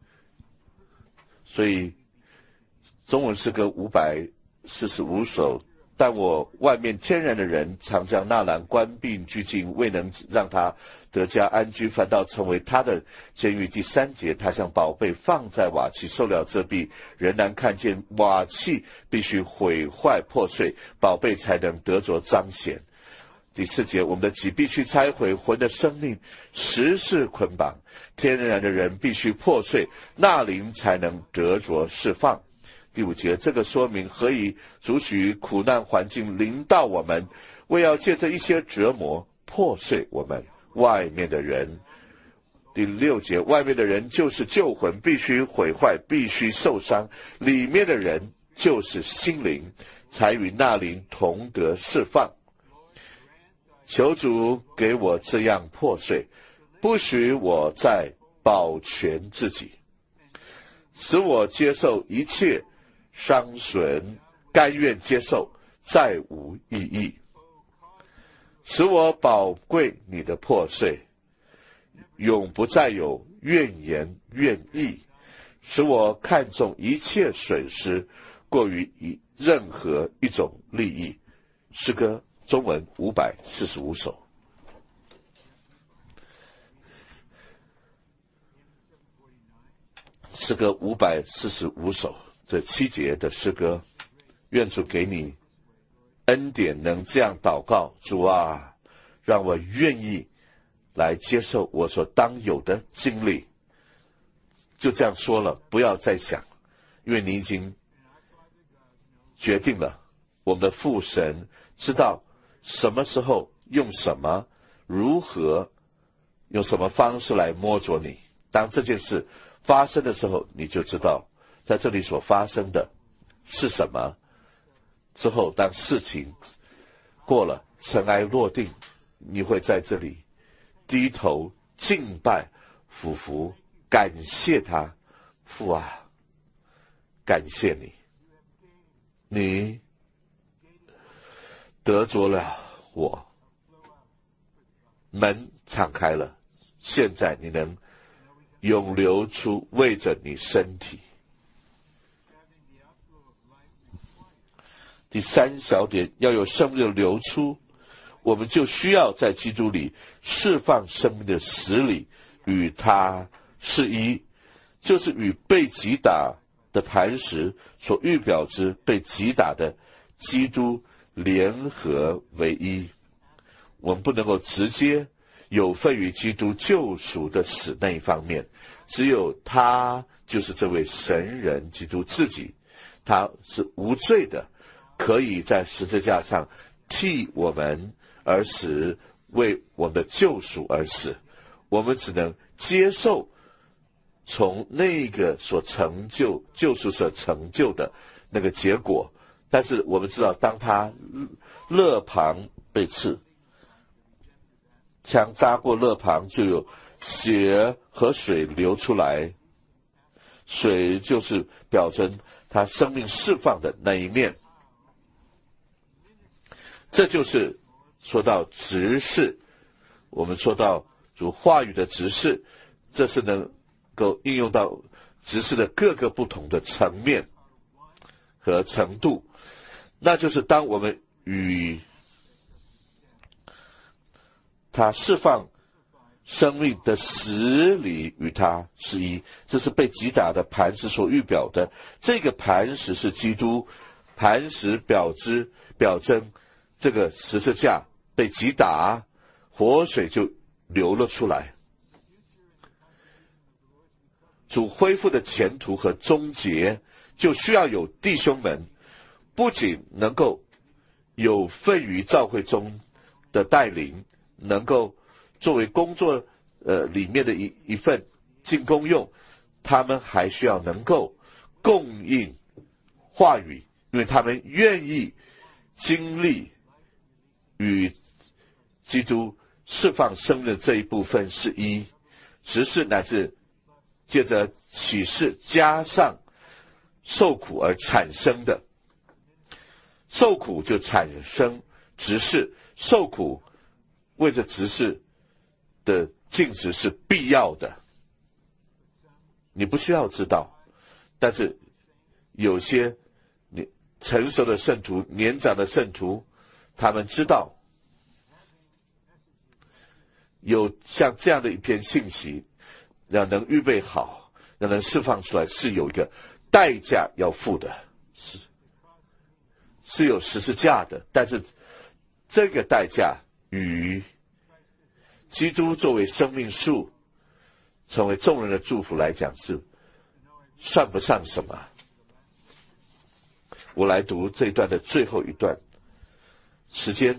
所以中文诗歌545首，但我外面天然的人常将纳兰关闭拘禁，未能让他得家安居，反倒成为他的监狱。第3节，他像宝贝放在瓦器，受了遮蔽，仍然看见瓦器必须毁坏破碎，宝贝才能得着彰显。第4节，我们的己必须拆毁，魂的生命实是捆绑，天然的人必须破碎，那灵才能得着释放。第5节，这个说明何以主许苦难环境临到我们，为要借着一些折磨破碎我们外面的人。第6节，外面的人就是旧魂，必须毁坏，必须受伤，里面的人就是心灵，才与那灵同得释放。求主给我这样破碎，不许我再保全自己，使我接受一切伤损，甘愿接受，再无意义。使我宝贵你的破碎，永不再有怨言怨意。使我看重一切损失，过于任何一种利益。诗歌中文545首。诗歌545首，这7节的诗歌，愿主给你恩典，能这样祷告：主啊，让我愿意来接受我所当有的经历。就这样说了，不要再想，因为你已经决定了。我们的父神知道什么时候用什么，如何用什么方式来摸着你。当这件事发生的时候，你就知道在这里所发生的是什么。之后当事情过了，尘埃落定，你会在这里低头敬拜俯伏，感谢他。父啊，感谢你，你得着了我，门敞开了，现在你能涌流出为着你身体。第3小点，要有生命的流出，我们就需要在基督里释放生命的死理，与他是一，就是与被击打的磐石所预表之被击打的基督联合为一。我们不能够直接有份于基督救赎的死那一方面，只有他就是这位神人基督自己，他是无罪的，可以在十字架上替我们而死，为我们的救赎而死。我们只能接受从那个所成就救赎所成就的那个结果。但是我们知道，当他肋旁被刺，枪扎过肋旁，就有血和水流出来，水就是表征他生命释放的那一面。 这就是说到执事，我们说到主话语的执事，这是能够应用到执事的各个不同的层面和程度。那就是当我们与他释放生命的实理与他是一，这是被击打的磐石所预表的。这个磐石是基督，磐石表征这个十字架被击打，活水就流了出来。主恢复的前途和终结，就需要有弟兄们不仅能够有份于教会中的带领，能够作为工作里面的一份进功用，他们还需要能够供应话语，因为他们愿意经历与基督释放生命的这一部分是一，执事乃是借着启示加上受苦而产生的，受苦就产生执事，受苦为着执事的尽职是必要的。你不需要知道，但是有些你成熟的圣徒、年长的圣徒，他们知道有像这样的一篇信息，要能预备好，要能释放出来，是有一个代价要付的，是有十字架的。但是这个代价与基督作为生命树成为众人的祝福来讲，是算不上什么。我来读这一段的最后一段，时间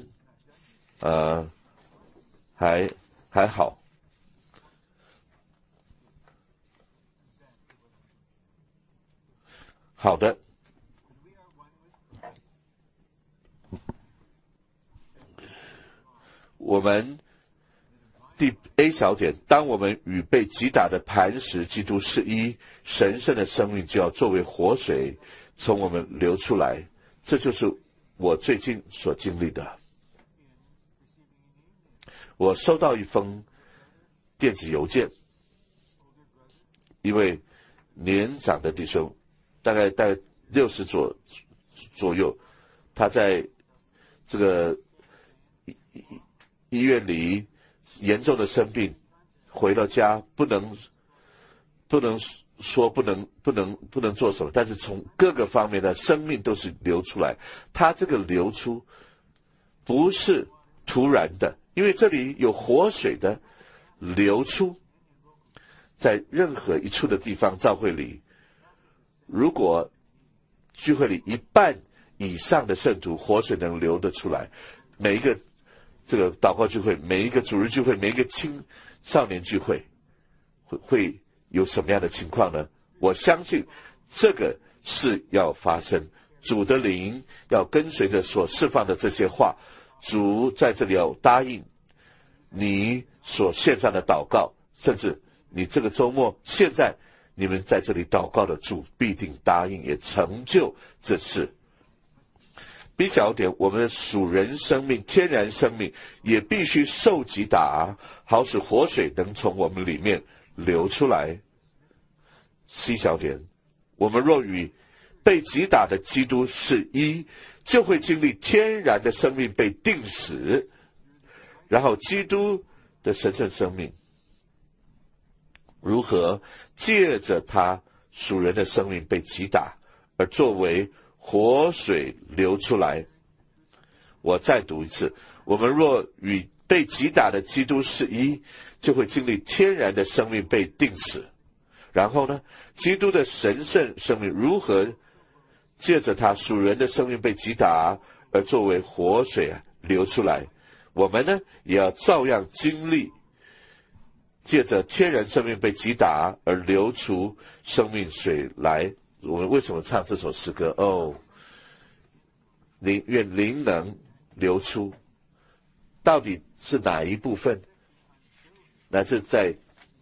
还好。好的，我们第 A 小点，当我们与被击打的磐石基督是一，神圣的生命就要作为活水从我们流出来。这就是我最近所经历的。我收到一封电子邮件，一位年长的弟兄，大概60左右，他在这个医院里严重的生病，回到家不能说不能做什么，但是从各个方面的生命都是流出来。他这个流出不是突然的，因为这里有活水的流出，在任何一处的地方教会里，如果聚会里一半以上的圣徒活水能流得出来，每一个这个祷告聚会，每一个主日聚会，每一个青少年聚会，会有什么样的情况呢？我相信这个是要发生，主的灵要跟随着所释放的这些话，主在这里要答应你所献上的祷告，甚至你这个周末现在你们在这里祷告的主必定答应，也成就这事。B 小点，我们的属人生命、天然生命也必须受击打，好使活水能从我们里面流出来。C 小点，我们若与被击打的基督是一，就会经历天然的生命被定死，然后基督的神圣生命如何借着他属人的生命被击打，而作为活水流出来。我再读一次，我们若与被击打的基督是一，就会经历天然的生命被定死，然后呢，基督的神圣生命如何借着他属人的生命被击打，而作为活水流出来。我们呢，也要照样经历借着天然生命被击打而流出生命水来。我们为什么唱这首诗歌？愿灵能流出，到底是哪一部分？乃是在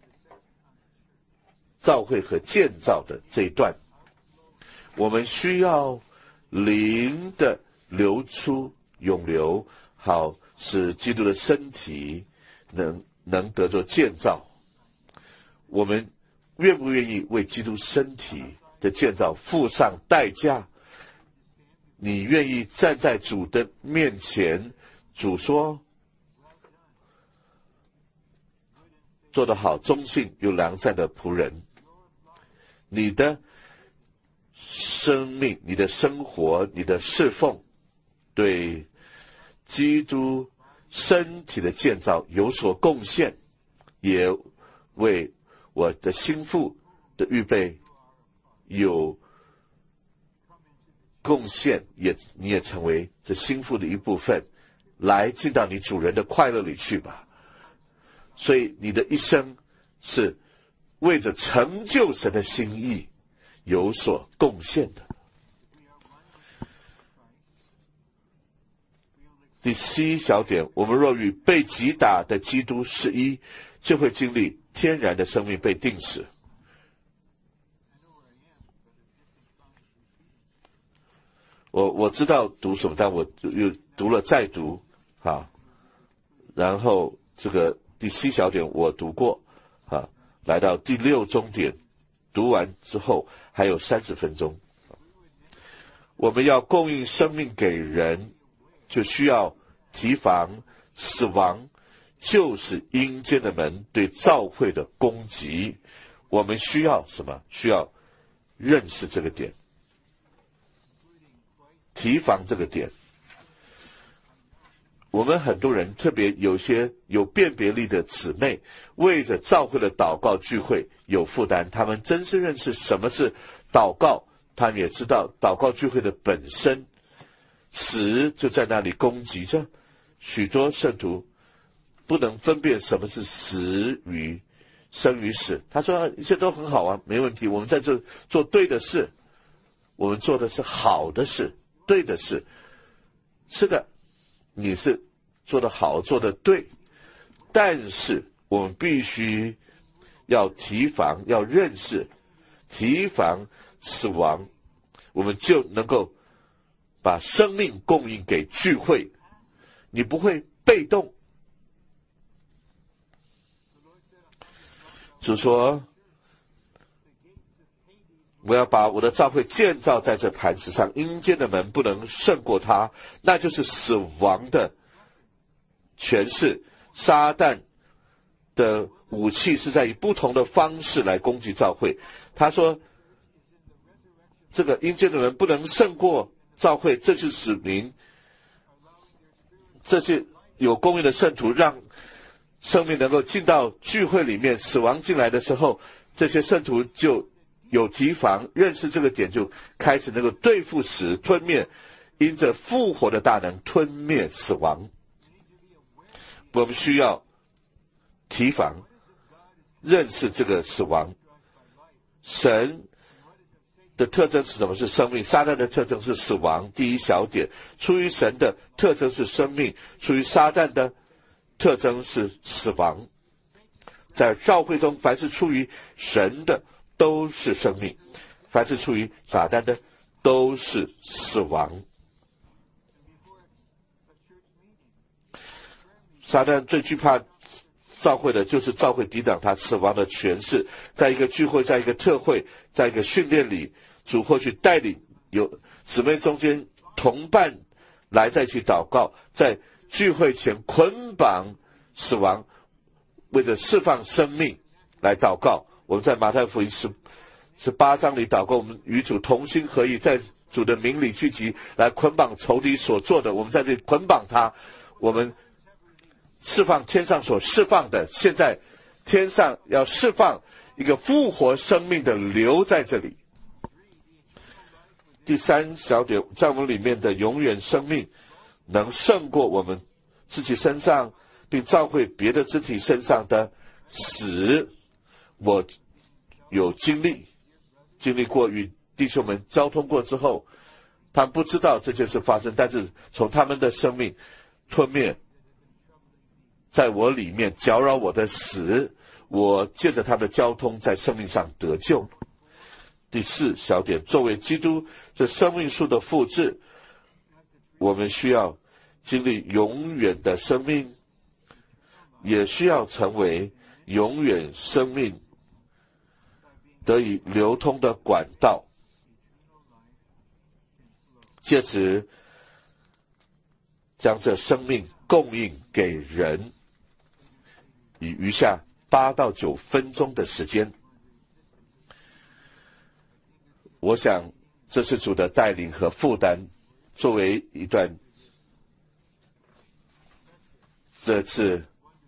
造会和建造的这一段，我们需要灵的流出永留，好使基督的身体能得着建造。我们愿不愿意为基督身体的建造付上代价？你愿意站在主的面前，主说做得好，忠信又良善的仆人，你的生命、你的生活、你的侍奉对基督身体的建造有所贡献，也为我的心腹的预备有贡献，你也成为这心腹的一部分，来进到你主人的快乐里去吧。所以你的一生是为着成就神的心意有所贡献的。第7小点，我们若与被击打的基督是一，就会经历天然的生命被钉死。我知道读什么，但我又读了再读啊。然后这个第7小点我读过啊，来到第6中点，读完之后还有30分钟。我们要供应生命给人，就需要提防死亡，就是阴间的门对教会的攻击。我们需要什么？需要认识这个点，提防这个点。我们很多人，特别有些有辨别力的姊妹，为着教会的祷告聚会有负担，他们真是认识什么是祷告，他们也知道祷告聚会的本身，死就在那里攻击着。许多圣徒不能分辨什么是死与生与死。他说一切都很好啊，没问题，我们在这做对的事，我们做的是好的事，对的事。是的，你是做得好，做得对，但是我们必须要提防，要认识，提防死亡，我们就能够把生命供应给聚会，你不会被动。主说，我要把我的教会建造在这磐石上，阴间的门不能胜过它，那就是死亡的权势。撒旦的武器是在以不同的方式来攻击教会。他说这个阴间的门不能胜过教会，这就指明这些有公义的圣徒让生命能够进到聚会里面，死亡进来的时候，这些圣徒就有提防，认识这个点，就开始能够对付死，吞灭，因着复活的大能吞灭死亡。我们需要提防，认识这个死亡。神的特征是什么？是生命。撒旦的特征是死亡。第一小点，出于神的特征是生命，出于撒旦的特征是死亡。在教会中，凡是出于神的都是生命，凡是出于撒旦的都是死亡。撒旦最惧怕教会的就是教会抵挡他死亡的权势。在一个聚会，在一个特会，在一个训练里，主或许带领有姊妹中间同伴来在一起祷告，在聚会前捆绑死亡，为着释放生命来祷告。我们在马太福音18章里祷告，我们与主同心合意，在主的名里聚集，来捆绑仇敌所做的，我们在这里捆绑他，我们释放天上所释放的。现在天上要释放一个复活生命的流在这里。第3小点，在我们里面的永远生命能胜过我们自己身上并召会别的肢体身上的死。我有经历过与弟兄们交通过之后，他们不知道这件事发生，但是从他们的生命吞灭在我里面，搅扰我的死，我借着他们的交通在生命上得救。第4小点，作为基督这生命树的复制，我们需要经历永远的生命，也需要成为永远生命得以流通的管道，借此将这生命供应给人。以余下8到9分钟的时间，我想这是主的带领和负担，作为一段这次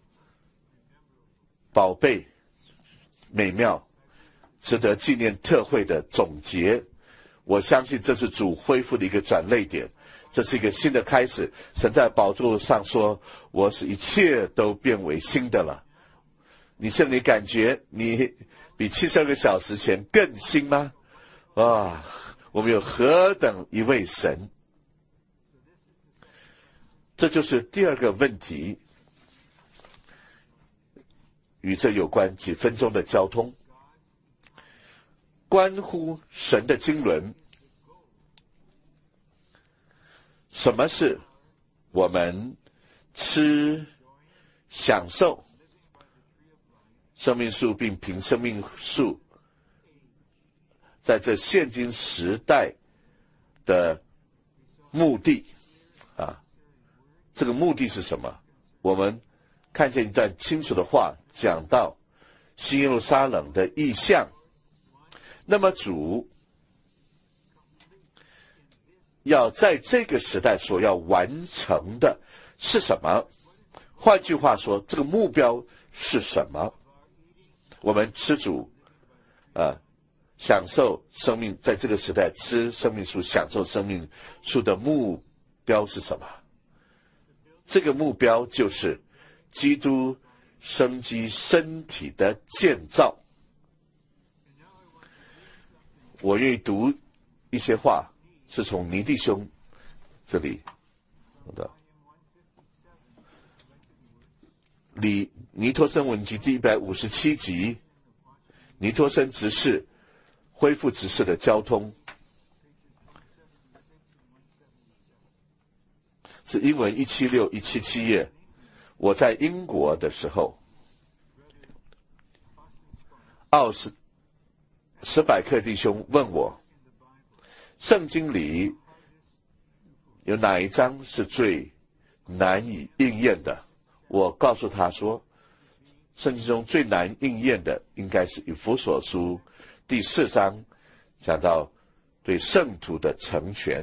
宝贝、美妙、值得纪念特会的总结。我相信这是主恢复的一个转捩点，这是一个新的开始。神在宝座上说，我使一切都变为新的了。你现在感觉你比72个小时前更新吗？啊，我们有何等一位神。这就是第二个问题，与这有关几分钟的交通，关乎神的经纶。什么是我们吃、享受生命树并凭生命树在这现今时代的目的啊？这个目的是什么？我们看见一段清楚的话，讲到新耶路撒冷的意象。那么主要在这个时代所要完成的是什么？换句话说，这个目标是什么？我们吃主享受生命，在这个时代吃生命树、享受生命树的目标是什么？这个目标就是基督生机身体的建造。我愿意读一些话，是从尼弟兄这里的尼托生文集第157集，尼托生执事恢复执事的交通，是英文176、177页。我在英国的时候，史百克弟兄问我，圣经里有哪一章是最难以应验的？我告诉他说，圣经中最难应验的应该是以弗所书第4章，讲到对圣徒的成全。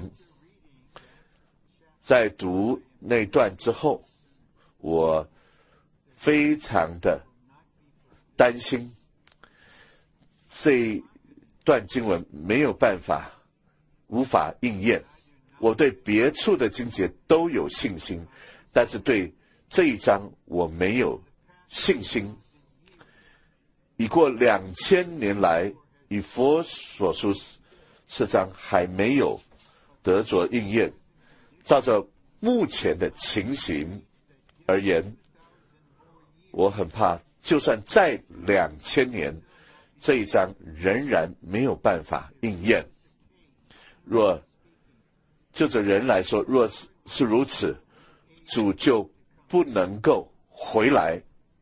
在读那段之后，我非常的担心这一段经文没有办法无法应验。我对别处的经节都有信心，但是对这一章我没有信心。已过2000年来，以弗所书4章还没有得着应验。照着目前的情形而言，我很怕就算再2000年，这一章仍然没有办法应验。若就着人来说，若是如此，主就不能够回来。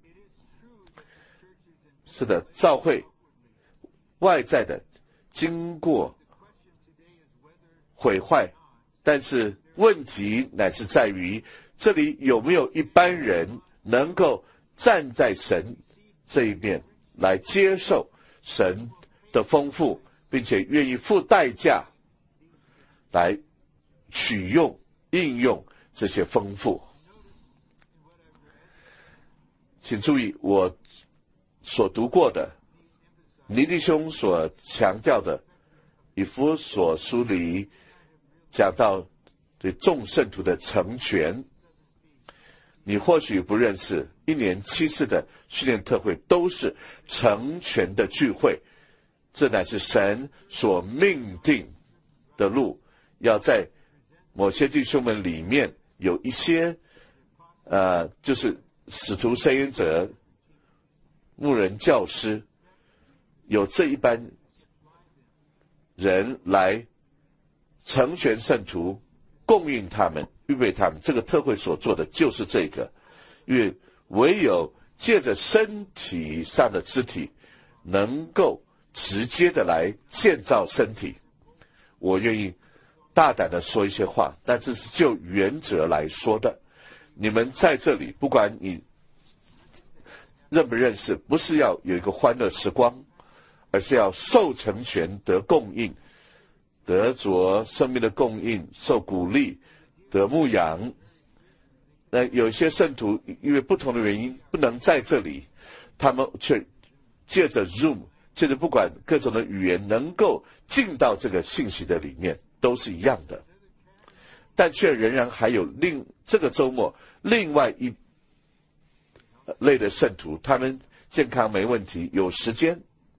是的，教会外在的经过毁坏，但是问题乃是在于，这里有没有一般人能够站在神这一面来接受神的丰富，并且愿意付代价来取用应用这些丰富。请注意，我所读过的尼弟兄所强调的以弗所书里讲到对众圣徒的成全，你或许不认识，1年7次的训练特会都是成全的聚会，这乃是神所命定的路，要在某些弟兄们里面有一些就是使徒圣言者、牧人教师，有这一般人来成全圣徒， 供应他们，预备他们。这个特会所做的就是这个，因为唯有借着身体上的肢体，能够直接的来建造身体。我愿意大胆的说一些话，但这是就原则来说的。你们在这里，不管你认不认识，不是要有一个欢乐时光，而是要受成全，得供应，得着生命的供应，受鼓励，得牧养。那有些圣徒因为不同的原因不能在这里，他们却借着 Zoom， 借着不管各种的语言，能够进到这个信息的里面，都是一样的。但却仍然还有这个周末另外一类的圣徒，他们健康没问题，有时间，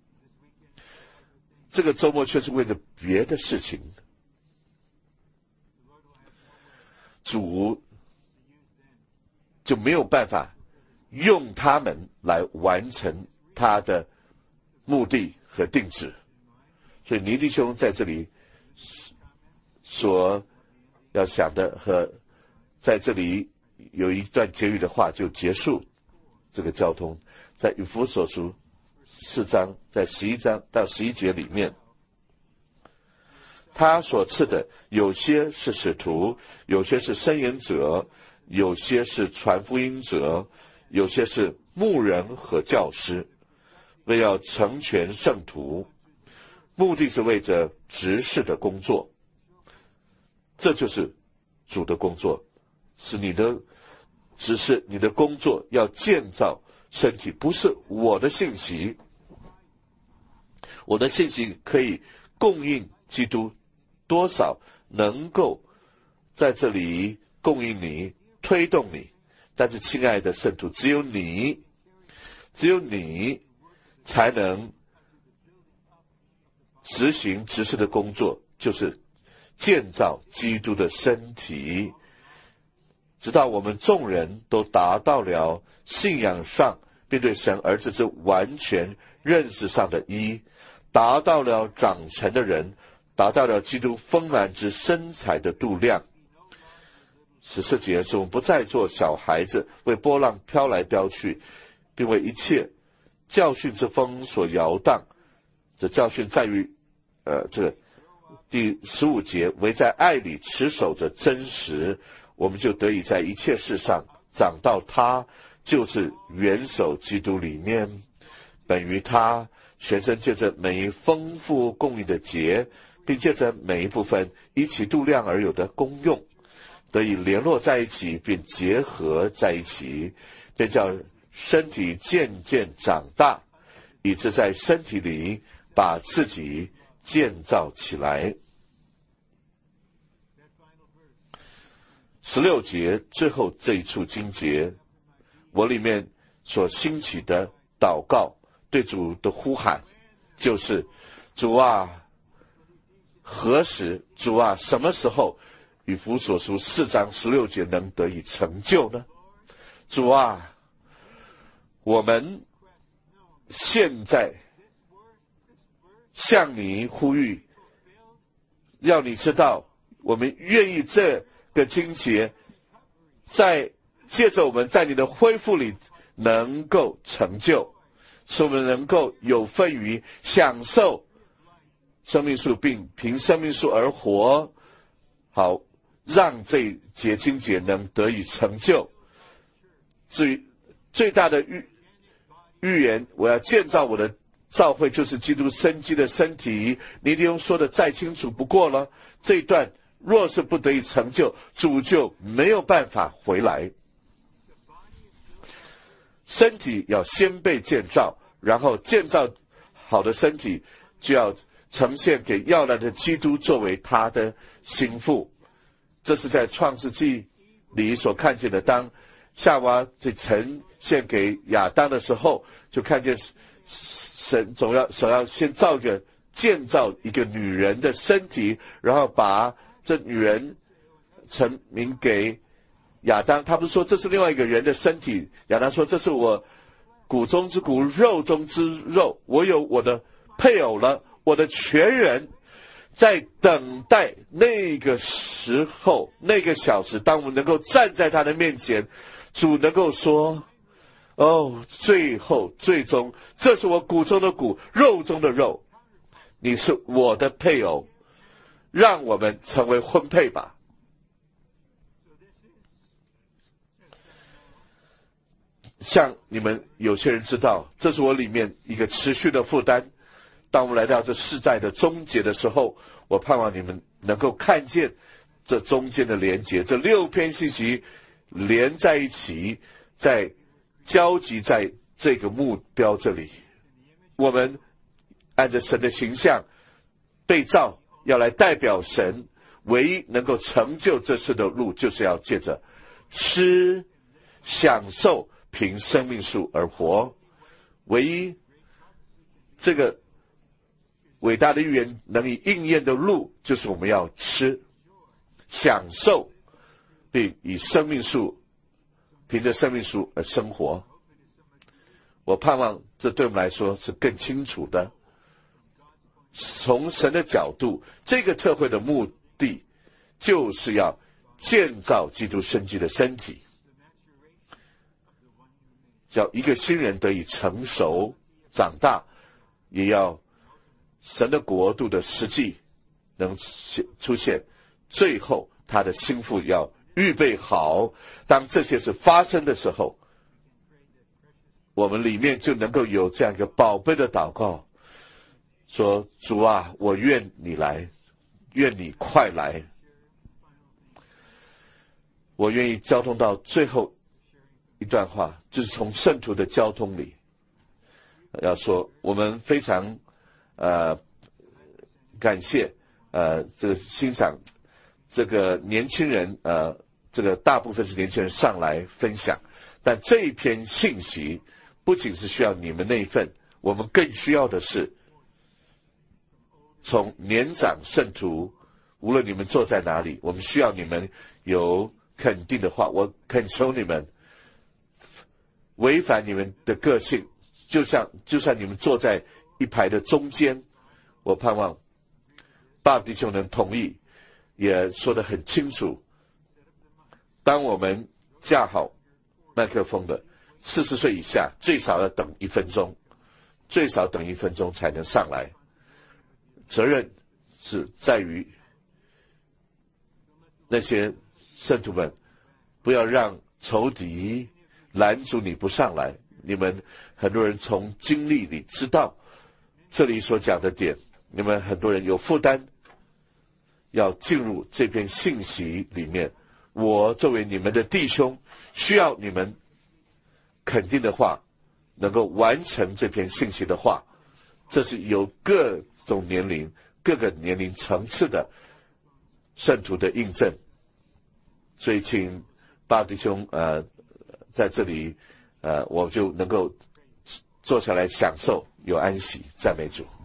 这个周末却是为了别的事情。主就没有办法用他们来完成他的目的和定旨。所以尼弟兄在这里所要想的和在这里有一段结语的话就结束这个交通。在以弗所书4章，在11章到11节里面，他所赐的有些是使徒，有些是申言者，有些是传福音者，有些是牧人和教师，为要成全圣徒，目的是为着执事的工作。这就是主的工作，是你的执事，你的工作要建造身体，不是我的信息。我的信息可以供应基督多少，能够在这里供应你，推动你。但是亲爱的圣徒，只有你才能执行执事的工作，就是建造基督的身体，直到我们众人都达到了信仰上并对神儿子之完全认识上的一，达到了长成的人，达到了基督丰满之身材的度量。14节说，我们不再做小孩子，为波浪飘来飘去，并为一切教训之风所摇荡。这教训在于这个第15节，唯在爱里持守着真实，我们就得以在一切事上长到他，就是元首基督里面，本于他，全身借着每一丰富供应的节，并借着每一部分依其度量而有的功用，得以联络在一起，并结合在一起，便叫身体渐渐长大，以致在身体里把自己建造起来。16节最后这一处经节，我里面所兴起的祷告，对主的呼喊，就是主啊，何时？主啊，什么时候以弗所书4章16节能得以成就呢？主啊，我们现在向你呼吁，要你知道，我们愿意这个经节在借着我们在你的恢复里能够成就，使我们能够有份于享受生命树，并凭生命树而活，好让这节经节能得以成就。至于最大的预言，我要建造我的教会，就是基督生机的身体。尼弟兄说的再清楚不过了，这一段若是不得以成就，主就没有办法回来。身体要先被建造，然后建造好的身体就要呈现给要来的基督作为他的心腹。这是在创世纪里所看见的。当夏娃在呈现给亚当的时候，就看见神总要先建造一个女人的身体，然后把这女人呈明给亚当。他不是说这是另外一个人的身体，亚当说这是我骨中之骨，肉中之肉，我有我的配偶了，我的全人。 在等待那个时候，那个小时，当我们能够站在他的面前，主能够说，哦，最后最终，这是我骨中的骨，肉中的肉，你是我的配偶，让我们成为婚配吧。像你们有些人知道，这是我里面一个持续的负担。当我们来到这世代的终结的时候，我盼望你们能够看见这中间的连结，这6篇信息连在一起，在交集在这个目标这里。我们按着神的形象被造，要来代表神，唯一能够成就这事的路，就是要借着吃、享受、凭生命树而活。唯一这个伟大的预言能以应验的路，就是我们要吃、享受，并以生命树，凭着生命树而生活。我盼望这对我们来说是更清楚的。从神的角度，这个特会的目的就是要建造基督生机的身体，叫一个新人得以成熟长大，也要神的国度的实际能出现，最后他的心腹要预备好。当这些事发生的时候，我们里面就能够有这样一个宝贝的祷告，说主啊，我愿你来，愿你快来。我愿意交通到最后一段话，就是从圣徒的交通里要说，我们非常感谢这个欣赏这个年轻人这个大部分是年轻人上来分享，但这一篇信息不仅是需要你们那一份，我们更需要的是从年长圣徒，无论你们坐在哪里，我们需要你们有肯定的话。我恳求你们违反你们的个性，就算你们坐在一排的中间，我盼望爸弟兄能同意，也说得很清楚。当我们架好麦克风的40岁以下，最少要等1分钟，最少等1分钟才能上来。责任是在于那些圣徒们，不要让仇敌拦阻你不上来。你们很多人从经历里知道这里所讲的点，你们很多人有负担要进入这篇信息里面。我作为你们的弟兄，需要你们肯定的话，能够完成这篇信息的话，这是有各种年龄、各个年龄层次的圣徒的印证。所以请爸弟兄在这里我就能够坐下来享受，有安息，赞美主。